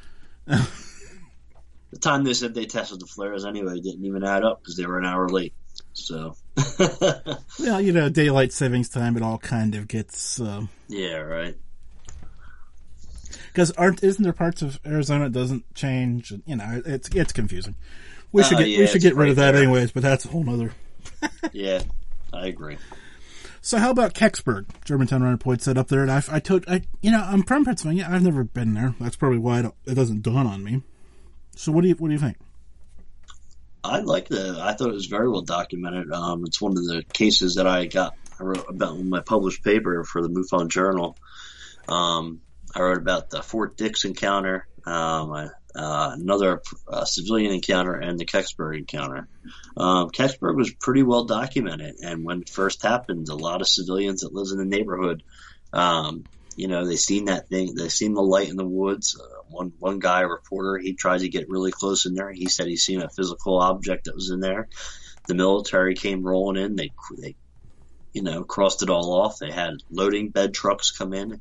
The time they said they tested the flares anyway didn't even add up because they were an hour late. So, Well, you know, daylight savings time, it all kind of gets. Um, yeah, right. Because aren't isn't there parts of Arizona that doesn't change? You know, it's it's confusing. We should Uh, get yeah, we should it's get rid right of that there. anyways. But that's a whole nother. Yeah, I agree. So how about Kecksburg? Germantown Runner points that up there, and I, I told I you know I'm from Pennsylvania. I've never been there. That's probably why it, it doesn't dawn on me. So what do you what do you think? I like the. I thought it was very well documented. Um, it's one of the cases that I got. I wrote about in my published paper for the MUFON Journal. Um, I wrote about the Fort Dix encounter, um, I, uh, another uh, civilian encounter, and the Kecksburg encounter. Um, Kecksburg was pretty well documented, and when it first happened, a lot of civilians that lives in the neighborhood, um, you know, they seen that thing. They seen the light in the woods. Uh, one one guy, a reporter, he tried to get really close in there. He said he seen a physical object that was in there. The military came rolling in. They they you know crossed it all off. They had loading bed trucks come in,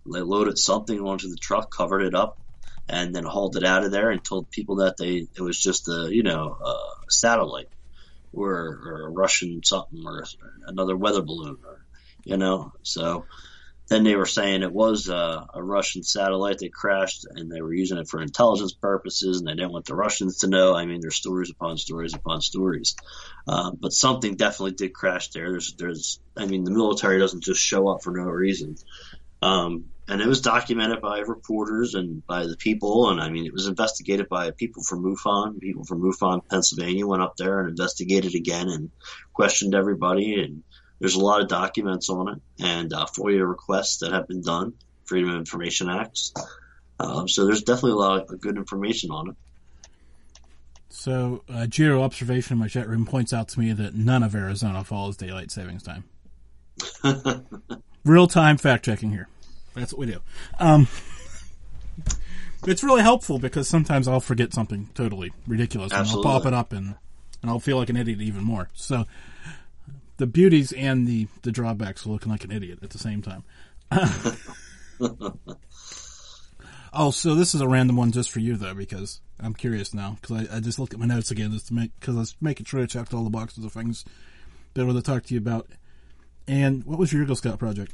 they loaded something onto the truck, covered it up, and then hauled it out of there and told people that they it was just a you know a satellite or, or a Russian something or another weather balloon, or, you know. So then they were saying it was a, a Russian satellite that crashed, and they were using it for intelligence purposes, and they didn't want the Russians to know. I mean, there's stories upon stories upon stories, uh, but something definitely did crash there. There's, there's, I mean, the military doesn't just show up for no reason. Um, and it was documented by reporters and by the people. And I mean, it was investigated by people from MUFON. People from MUFON, Pennsylvania went up there and investigated again and questioned everybody. And there's a lot of documents on it and uh, FOIA requests that have been done, Freedom of Information Acts. Um, so there's definitely a lot of good information on it. So, uh, Giro Observation in my chat room points out to me that none of Arizona follows daylight savings time. Real-time fact-checking here. That's what we do. Um, it's really helpful because sometimes I'll forget something totally ridiculous and Absolutely. I'll pop it up and, and I'll feel like an idiot even more. So the beauties and the, the drawbacks of looking like an idiot at the same time. Oh, so this is a random one just for you, though, because I'm curious now. Because I, I just looked at my notes again just to make, because I was making sure I checked all the boxes of things that I wanted to talk to you about. And what was your Eagle Scout project?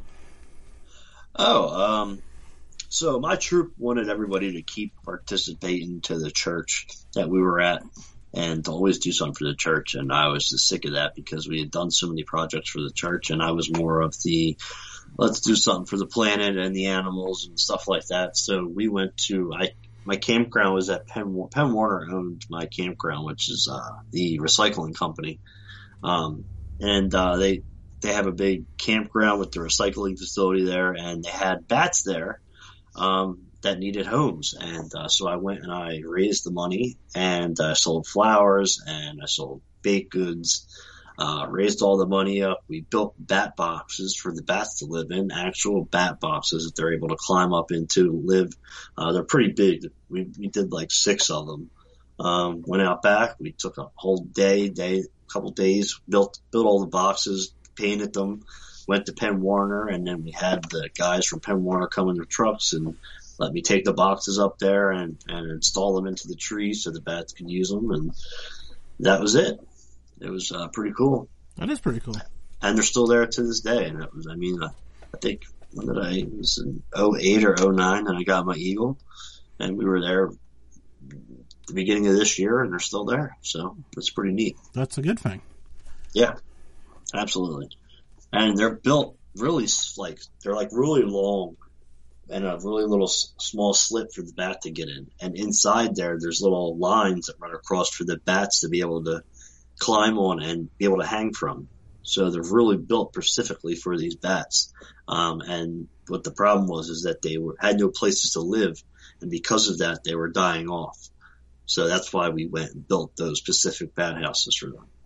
Oh, um, so my troop wanted everybody to keep participating to the church that we were at and to always do something for the church. And I was just sick of that because we had done so many projects for the church, and I was more of the let's do something for the planet and the animals and stuff like that. So we went to I my campground was at Penn. Penn Warner owned my campground, which is uh, the recycling company, um, and uh, they. They have a big campground with the recycling facility there, and they had bats there um, that needed homes. And uh, so I went and I raised the money, and I sold flowers, and I sold baked goods, uh, raised all the money up. We built bat boxes for the bats to live in, actual bat boxes that they're able to climb up into, live. Uh, they're pretty big. We, we did like six of them. Um, went out back. We took a whole day, day, couple days, built built all the boxes, painted them, went to Penn Warner, and then we had the guys from Penn Warner come in their trucks and let me take the boxes up there and, and install them into the trees so the bats could use them, and that was it. It was uh, pretty cool. That is pretty cool. And they're still there to this day, and it was, I mean, I, I think, when did I, it was in oh eight or oh nine that I got my Eagle, and we were there at the beginning of this year, and they're still there, so it's pretty neat. That's a good thing. Yeah. Absolutely. And they're built really like, they're like really long and a really little small slit for the bat to get in. And inside there, there's little lines that run across for the bats to be able to climb on and be able to hang from. So they're really built specifically for these bats. Um, and what the problem was is that they were, had no places to live. And because of that, they were dying off. So that's why we went and built those specific bat houses for them.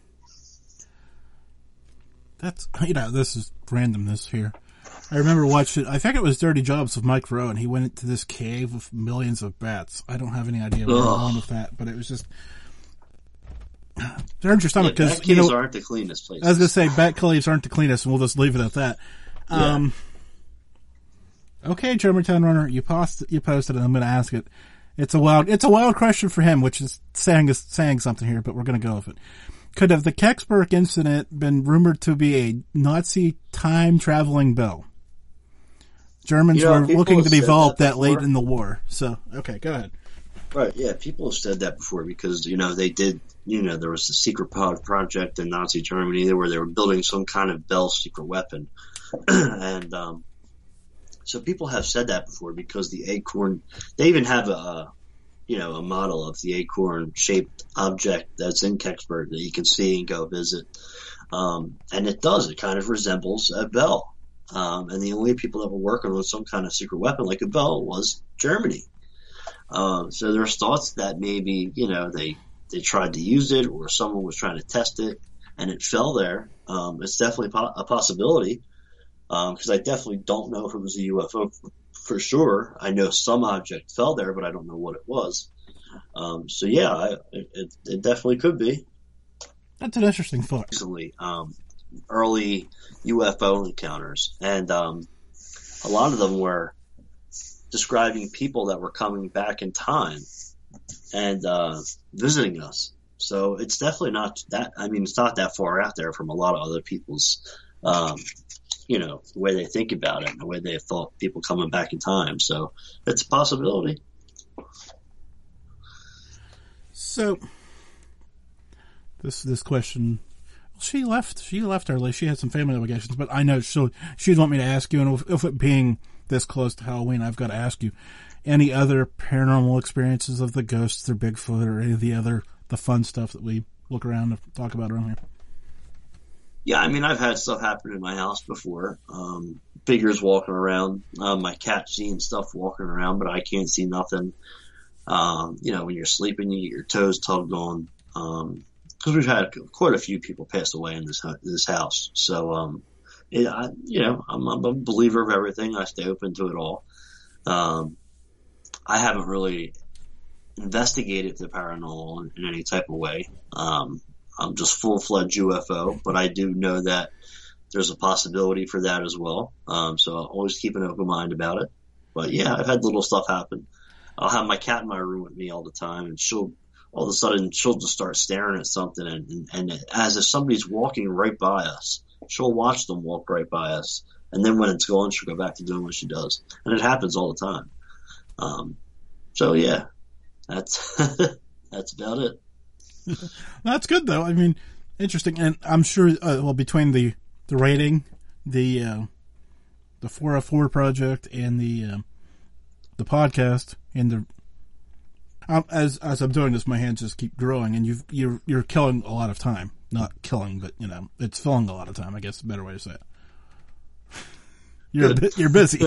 That's, you know, this is randomness here. I remember watching, I think it was Dirty Jobs with Mike Rowe, and he went into this cave with millions of bats. I don't have any idea where I'm going with that, but it was just, turns your stomach, because, yeah, you know, aren't the cleanest places. I was going to say, bat caves aren't the cleanest, and we'll just leave it at that. Yeah. Um, okay, Germantown Runner, you post, you posted it, I'm going to ask it. It's a wild, it's a wild question for him, which is saying, saying something here, but we're going to go with it. Could have the Kecksburg incident been rumored to be a Nazi time-traveling bell? Germans you know, were looking to develop that, that late in the war. So, okay, go ahead. Right, yeah, people have said that before because, you know, they did, you know, there was the secret project in Nazi Germany where they were building some kind of Bell secret weapon. and um, so people have said that before because the acorn, they even have a, you know, a model of the acorn-shaped object that's in Kecksburg that you can see and go visit. Um, and it does. It kind of resembles a bell. Um, and the only people that were working on some kind of secret weapon like a bell was Germany. Um, so there's thoughts that maybe, you know, they, they tried to use it or someone was trying to test it and it fell there. Um, it's definitely po- a possibility because um, I definitely don't know if it was a U F O for sure. I know some object fell there, but I don't know what it was. Um, so yeah, I, it, it definitely could be. That's an interesting thought. Recently, um, early U F O encounters, and um, a lot of them were describing people that were coming back in time and uh, visiting us. So it's definitely not that, I mean, it's not that far out there from a lot of other people's, um, you know, the way they think about it and the way they thought people coming back in time. So it's a possibility. So this this question, she left. She left early. She had some family obligations, but I know she'll she'd want me to ask you. And if, if it being this close to Halloween, I've got to ask you: any other paranormal experiences of the ghosts or Bigfoot or any of the other the fun stuff that we look around and talk about around here? Yeah, I mean, I've had stuff happen in my house before. Um, figures walking around, um, my cat seeing stuff walking around, but I can't see nothing. Um, you know, when you're sleeping, you get your toes tugged on. Um, cause we've had quite a few people pass away in this, this house. So, um, it, I, you know, I'm, I'm a believer of everything. I stay open to it all. Um, I haven't really investigated the paranormal in, in any type of way. Um, I'm just full-fledged U F O, but I do know that there's a possibility for that as well. Um, so I'll always keep an open mind about it. But yeah, I've had little stuff happen. I'll have my cat in my room with me all the time, and she'll all of a sudden she'll just start staring at something, and, and, and as if somebody's walking right by us. She'll watch them walk right by us, and then when it's gone, she'll go back to doing what she does, and it happens all the time. Um, so yeah, that's that's about it. That's good though. I mean, interesting, and I'm sure. Uh, well, between the the rating, the uh, the four oh four project, and the uh, the podcast, and the um, as as I'm doing this, my hands just keep growing, and you've you're you're killing a lot of time. Not killing, but you know, it's filling a lot of time. I guess is a better way to say it. You're a bit, you're busy.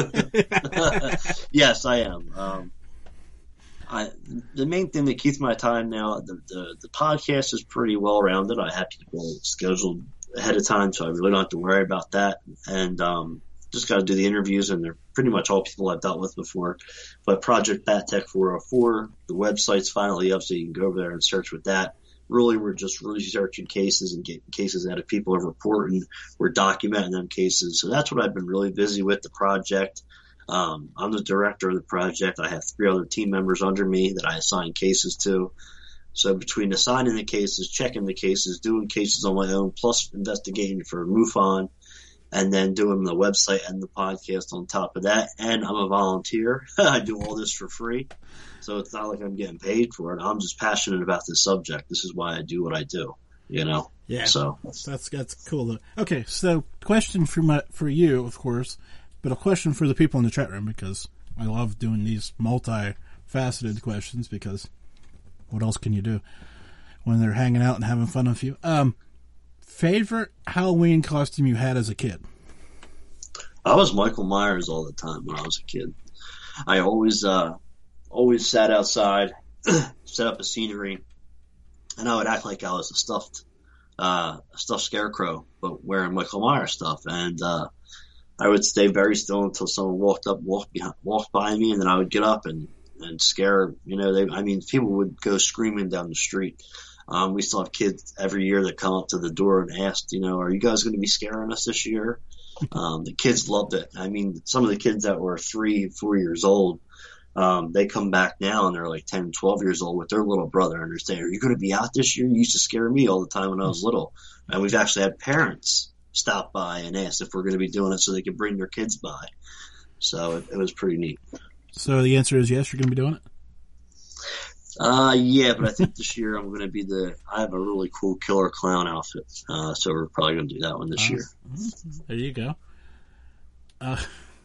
Yes, I am. Um, I, the main thing that keeps my time now, the, the, the podcast is pretty well rounded. I have people scheduled ahead of time, so I really don't have to worry about that. And um, just got to do the interviews, and they're pretty much all people I've dealt with before. But Project Bat Tech four oh four, the website's finally up, so you can go over there and search with that. Really, we're just researching cases and getting cases out of people are reporting. We're documenting them cases. So that's what I've been really busy with, the project. Um, I'm the director of the project. I have three other team members under me that I assign cases to. So between assigning the cases, checking the cases, doing cases on my own, plus investigating for MUFON, and then doing the website and the podcast on top of that. And I'm a volunteer. I do all this for free. So it's not like I'm getting paid for it. I'm just passionate about this subject. This is why I do what I do, you know? Yeah. So that's, that's cool though. Okay. So question for my, for you, of course, but a question for the people in the chat room, because I love doing these multi-faceted questions, because what else can you do when they're hanging out and having fun with you? Um, favorite Halloween costume you had as a kid? I was Michael Myers all the time when I was a kid. I always, uh, always sat outside, set up a scenery, and I would act like I was a stuffed, uh, a stuffed scarecrow, but wearing Michael Myers stuff. And, uh, I would stay very still until someone walked up, walked behind, walked by me, and then I would get up and, and scare, you know, they, I mean, people would go screaming down the street. Um, we still have kids every year that come up to the door and ask, you know, are you guys going to be scaring us this year? Um, the kids loved it. I mean, some of the kids that were three, four years old, um, they come back now and they're like ten, twelve years old with their little brother, and they're saying, are you going to be out this year? You used to scare me all the time when I was little. And we've actually had parents stop by and ask if we're going to be doing it so they can bring their kids by. So it, it was pretty neat. So the answer is yes, you're going to be doing it? Uh, yeah, but I think this year I'm going to be the, I have a really cool killer clown outfit. Uh, so we're probably going to do that one this uh, year. There you go. Uh,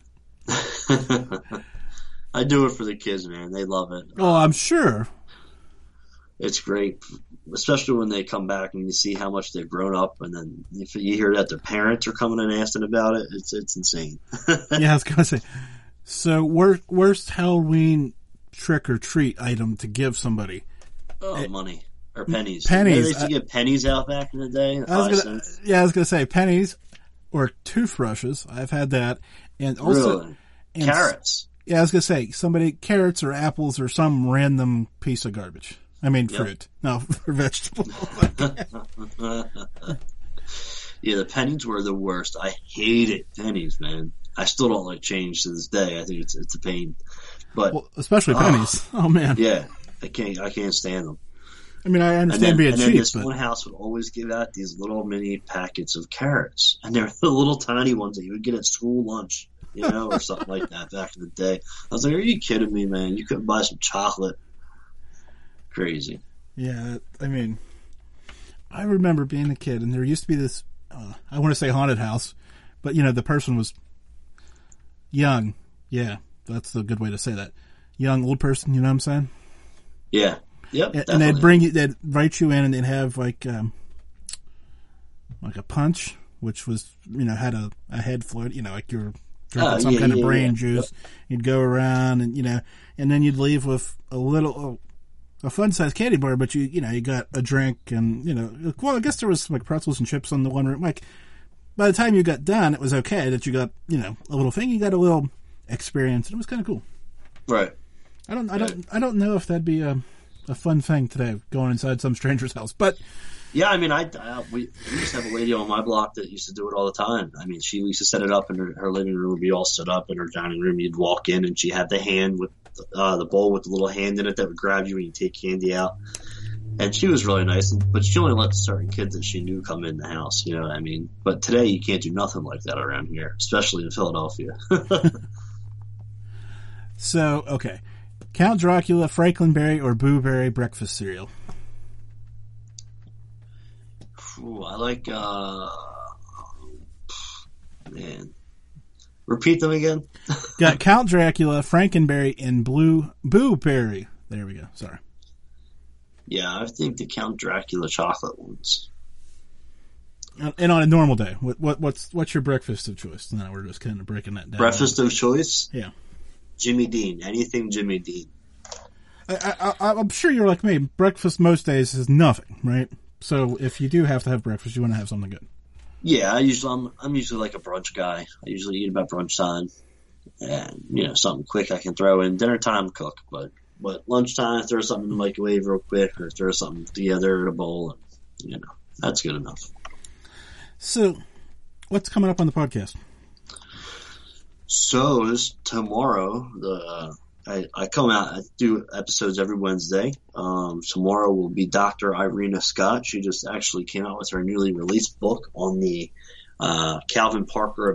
I do it for the kids, man. They love it. Oh, I'm sure. It's great, especially when they come back and you see how much they've grown up, and then if you hear that their parents are coming and asking about it, it's it's insane. Yeah, I was gonna say. So, worst worst Halloween trick or treat item to give somebody? Oh, it, money or pennies. Pennies. You know, they used to give pennies out back in the day. I was gonna, yeah, I was gonna say pennies or toothbrushes. I've had that, and also really? and, carrots. Yeah, I was gonna say somebody carrots or apples or some random piece of garbage. I mean, yep. fruit. No, for vegetables. Yeah, the pennies were the worst. I hated pennies, man. I still don't like change to this day. I think it's it's a pain. But well, especially pennies. Uh, oh man. Yeah, I can't I can't stand them. I mean, I understand and then, being and cheap, then this but one house would always give out these little mini packets of carrots, and they're the little tiny ones that you would get at school lunch, you know, or something like that back in the day. I was like, "Are you kidding me, man? You couldn't buy some chocolate?" Crazy. Yeah, I mean, I remember being a kid, and there used to be this. Uh, I want to say haunted house, but you know, the person was young. Yeah, that's the good way to say that. Young old person. You know what I'm saying? Yeah. Yep, and, and they'd bring you, they'd invite you in, and they'd have like, um, like a punch, which was, you know, had a, a head float, you know, like you're drinking oh, some yeah, kind yeah, of brain yeah. juice. Yep. You'd go around, and you know, and then you'd leave with a little, a fun sized candy bar, but you, you know, you got a drink, and you know, well, I guess there was like pretzels and chips on the one room. Like, by the time you got done, it was okay that you got, you know, a little thing. You got a little experience, and it was kind of cool. Right. I don't, I don't, I don't know if that'd be a. a fun thing today, going inside some stranger's house. But yeah, I mean, I, I we, we used to have a lady on my block that used to do it all the time. I mean, she used to set it up, and her, her living room would be all set up, and her dining room, you'd walk in, and she had the hand with uh, the bowl with the little hand in it that would grab you when you take candy out. And she was really nice, but she only let certain kids that she knew come in the house. You know what I mean? But today, you can't do nothing like that around here, especially in Philadelphia. So, okay. Count Dracula, Franklinberry, or Boo Berry breakfast cereal? Ooh, I like, uh, man. Repeat them again. Got Count Dracula, Frankenberry, and Blue Boo Berry. There we go. Sorry. Yeah, I think the Count Dracula chocolate ones. And on a normal day, what, what what's what's your breakfast of choice? Now we're just kind of breaking that down. Breakfast of choice? Yeah. Jimmy Dean. Anything Jimmy Dean. I, I, I'm sure you're like me. Breakfast most days is nothing, right? So if you do have to have breakfast, you want to have something good. Yeah, I usually I'm, I'm usually like a brunch guy. I usually eat about brunch time, and you know something quick I can throw in. Dinner time, cook, but but lunchtime, throw something in the microwave real quick, or throw something together in a bowl, and you know that's good enough. So, what's coming up on the podcast? So this tomorrow, the I, I come out, I do episodes every Wednesday. Um, tomorrow will be Doctor Irina Scott. She just actually came out with her newly released book on the uh, Calvin Parker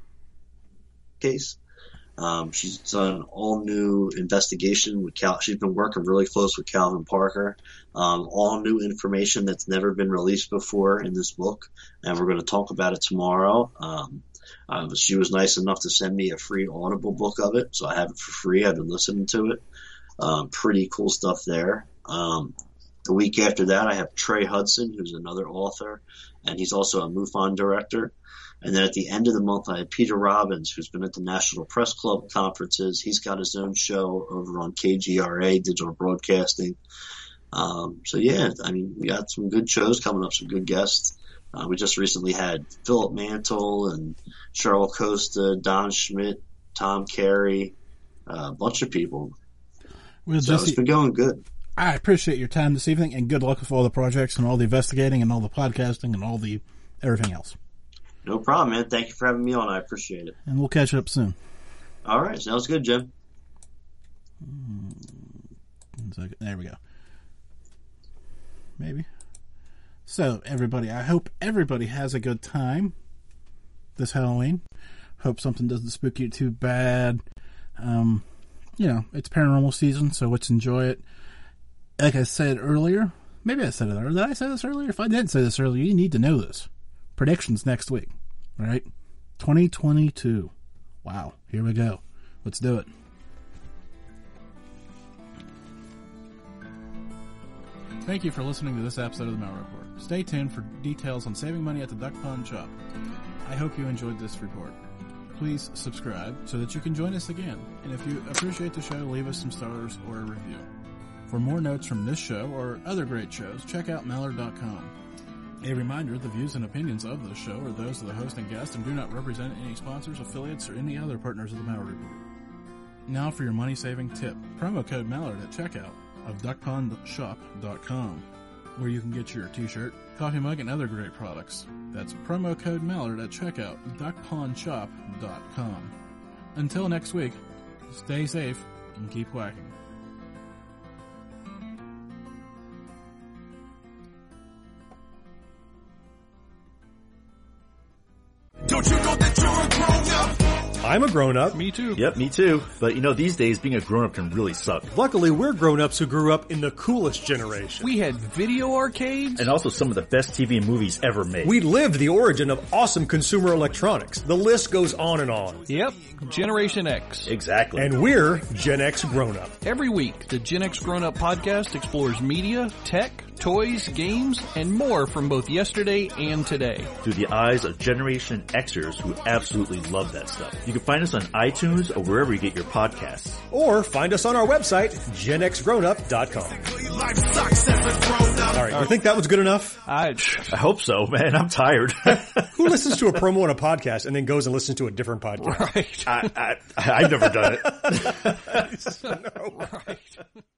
case. Um, she's done an all new investigation with Cal. She's been working really close with Calvin Parker. Um, all new information that's never been released before in this book, and we're going to talk about it tomorrow. Um, Uh, she was nice enough to send me a free Audible book of it, so I have it for free. I've been listening to it. Um, pretty cool stuff there. Um, the week after that, I have Trey Hudson, who's another author, and he's also a MUFON director. And then at the end of the month, I have Peter Robbins, who's been at the National Press Club conferences. He's got his own show over on K G R A, Digital Broadcasting. Um, so, yeah, I mean, we got some good shows coming up, some good guests. Uh, we just recently had Philip Mantle and Cheryl Costa, Don Schmidt, Tom Carey, uh, a bunch of people. Well, so Jesse, it's been going good. I appreciate your time this evening, and good luck with all the projects and all the investigating and all the podcasting and all the everything else. No problem, man. Thank you for having me on. I appreciate it. And we'll catch up soon. All right. Sounds good, Jim. There we go. Maybe. So, everybody, I hope everybody has a good time this Halloween. Hope something doesn't spook you too bad. Um, you know, it's paranormal season, so let's enjoy it. Like I said earlier, maybe I said it earlier. Did I say this earlier? If I didn't say this earlier, you need to know this. Predictions next week, right? twenty twenty-two. Wow, here we go. Let's do it. Thank you for listening to this episode of the Malware Report. Stay tuned for details on saving money at the Duck Pond Shop. I hope you enjoyed this report. Please subscribe so that you can join us again. And if you appreciate the show, leave us some stars or a review. For more notes from this show or other great shows, check out Mallard dot com. A reminder, the views and opinions of this show are those of the host and guest and do not represent any sponsors, affiliates, or any other partners of the Mallard Report. Now for your money-saving tip. Promo code Mallard at checkout of duck pond shop dot com. where you can get your t-shirt, coffee mug, and other great products. That's promo code Mallard at checkout, duck pond shop dot com. Until next week, stay safe and keep whacking. Don't you know that you're a grown-up? I'm a grown-up. Me too. Yep, me too. But you know, these days being a grown-up can really suck. Luckily, we're grown-ups who grew up in the coolest generation. We had video arcades. And also some of the best T V and movies ever made. We lived the origin of awesome consumer electronics. The list goes on and on. Yep, Generation X. Exactly. And we're Gen X grown-up. Every week, the Gen X Grown Up podcast explores media, tech, toys, games, and more from both yesterday and today. Through the eyes of Generation Xers who absolutely love that stuff. You can find us on iTunes or wherever you get your podcasts. Or find us on our website, gen x grown up dot com. Alright, you think that was good enough? I, I hope so, man. I'm tired. Who listens to a promo on a podcast and then goes and listens to a different podcast? right. I, I, I've never done it. No. Right.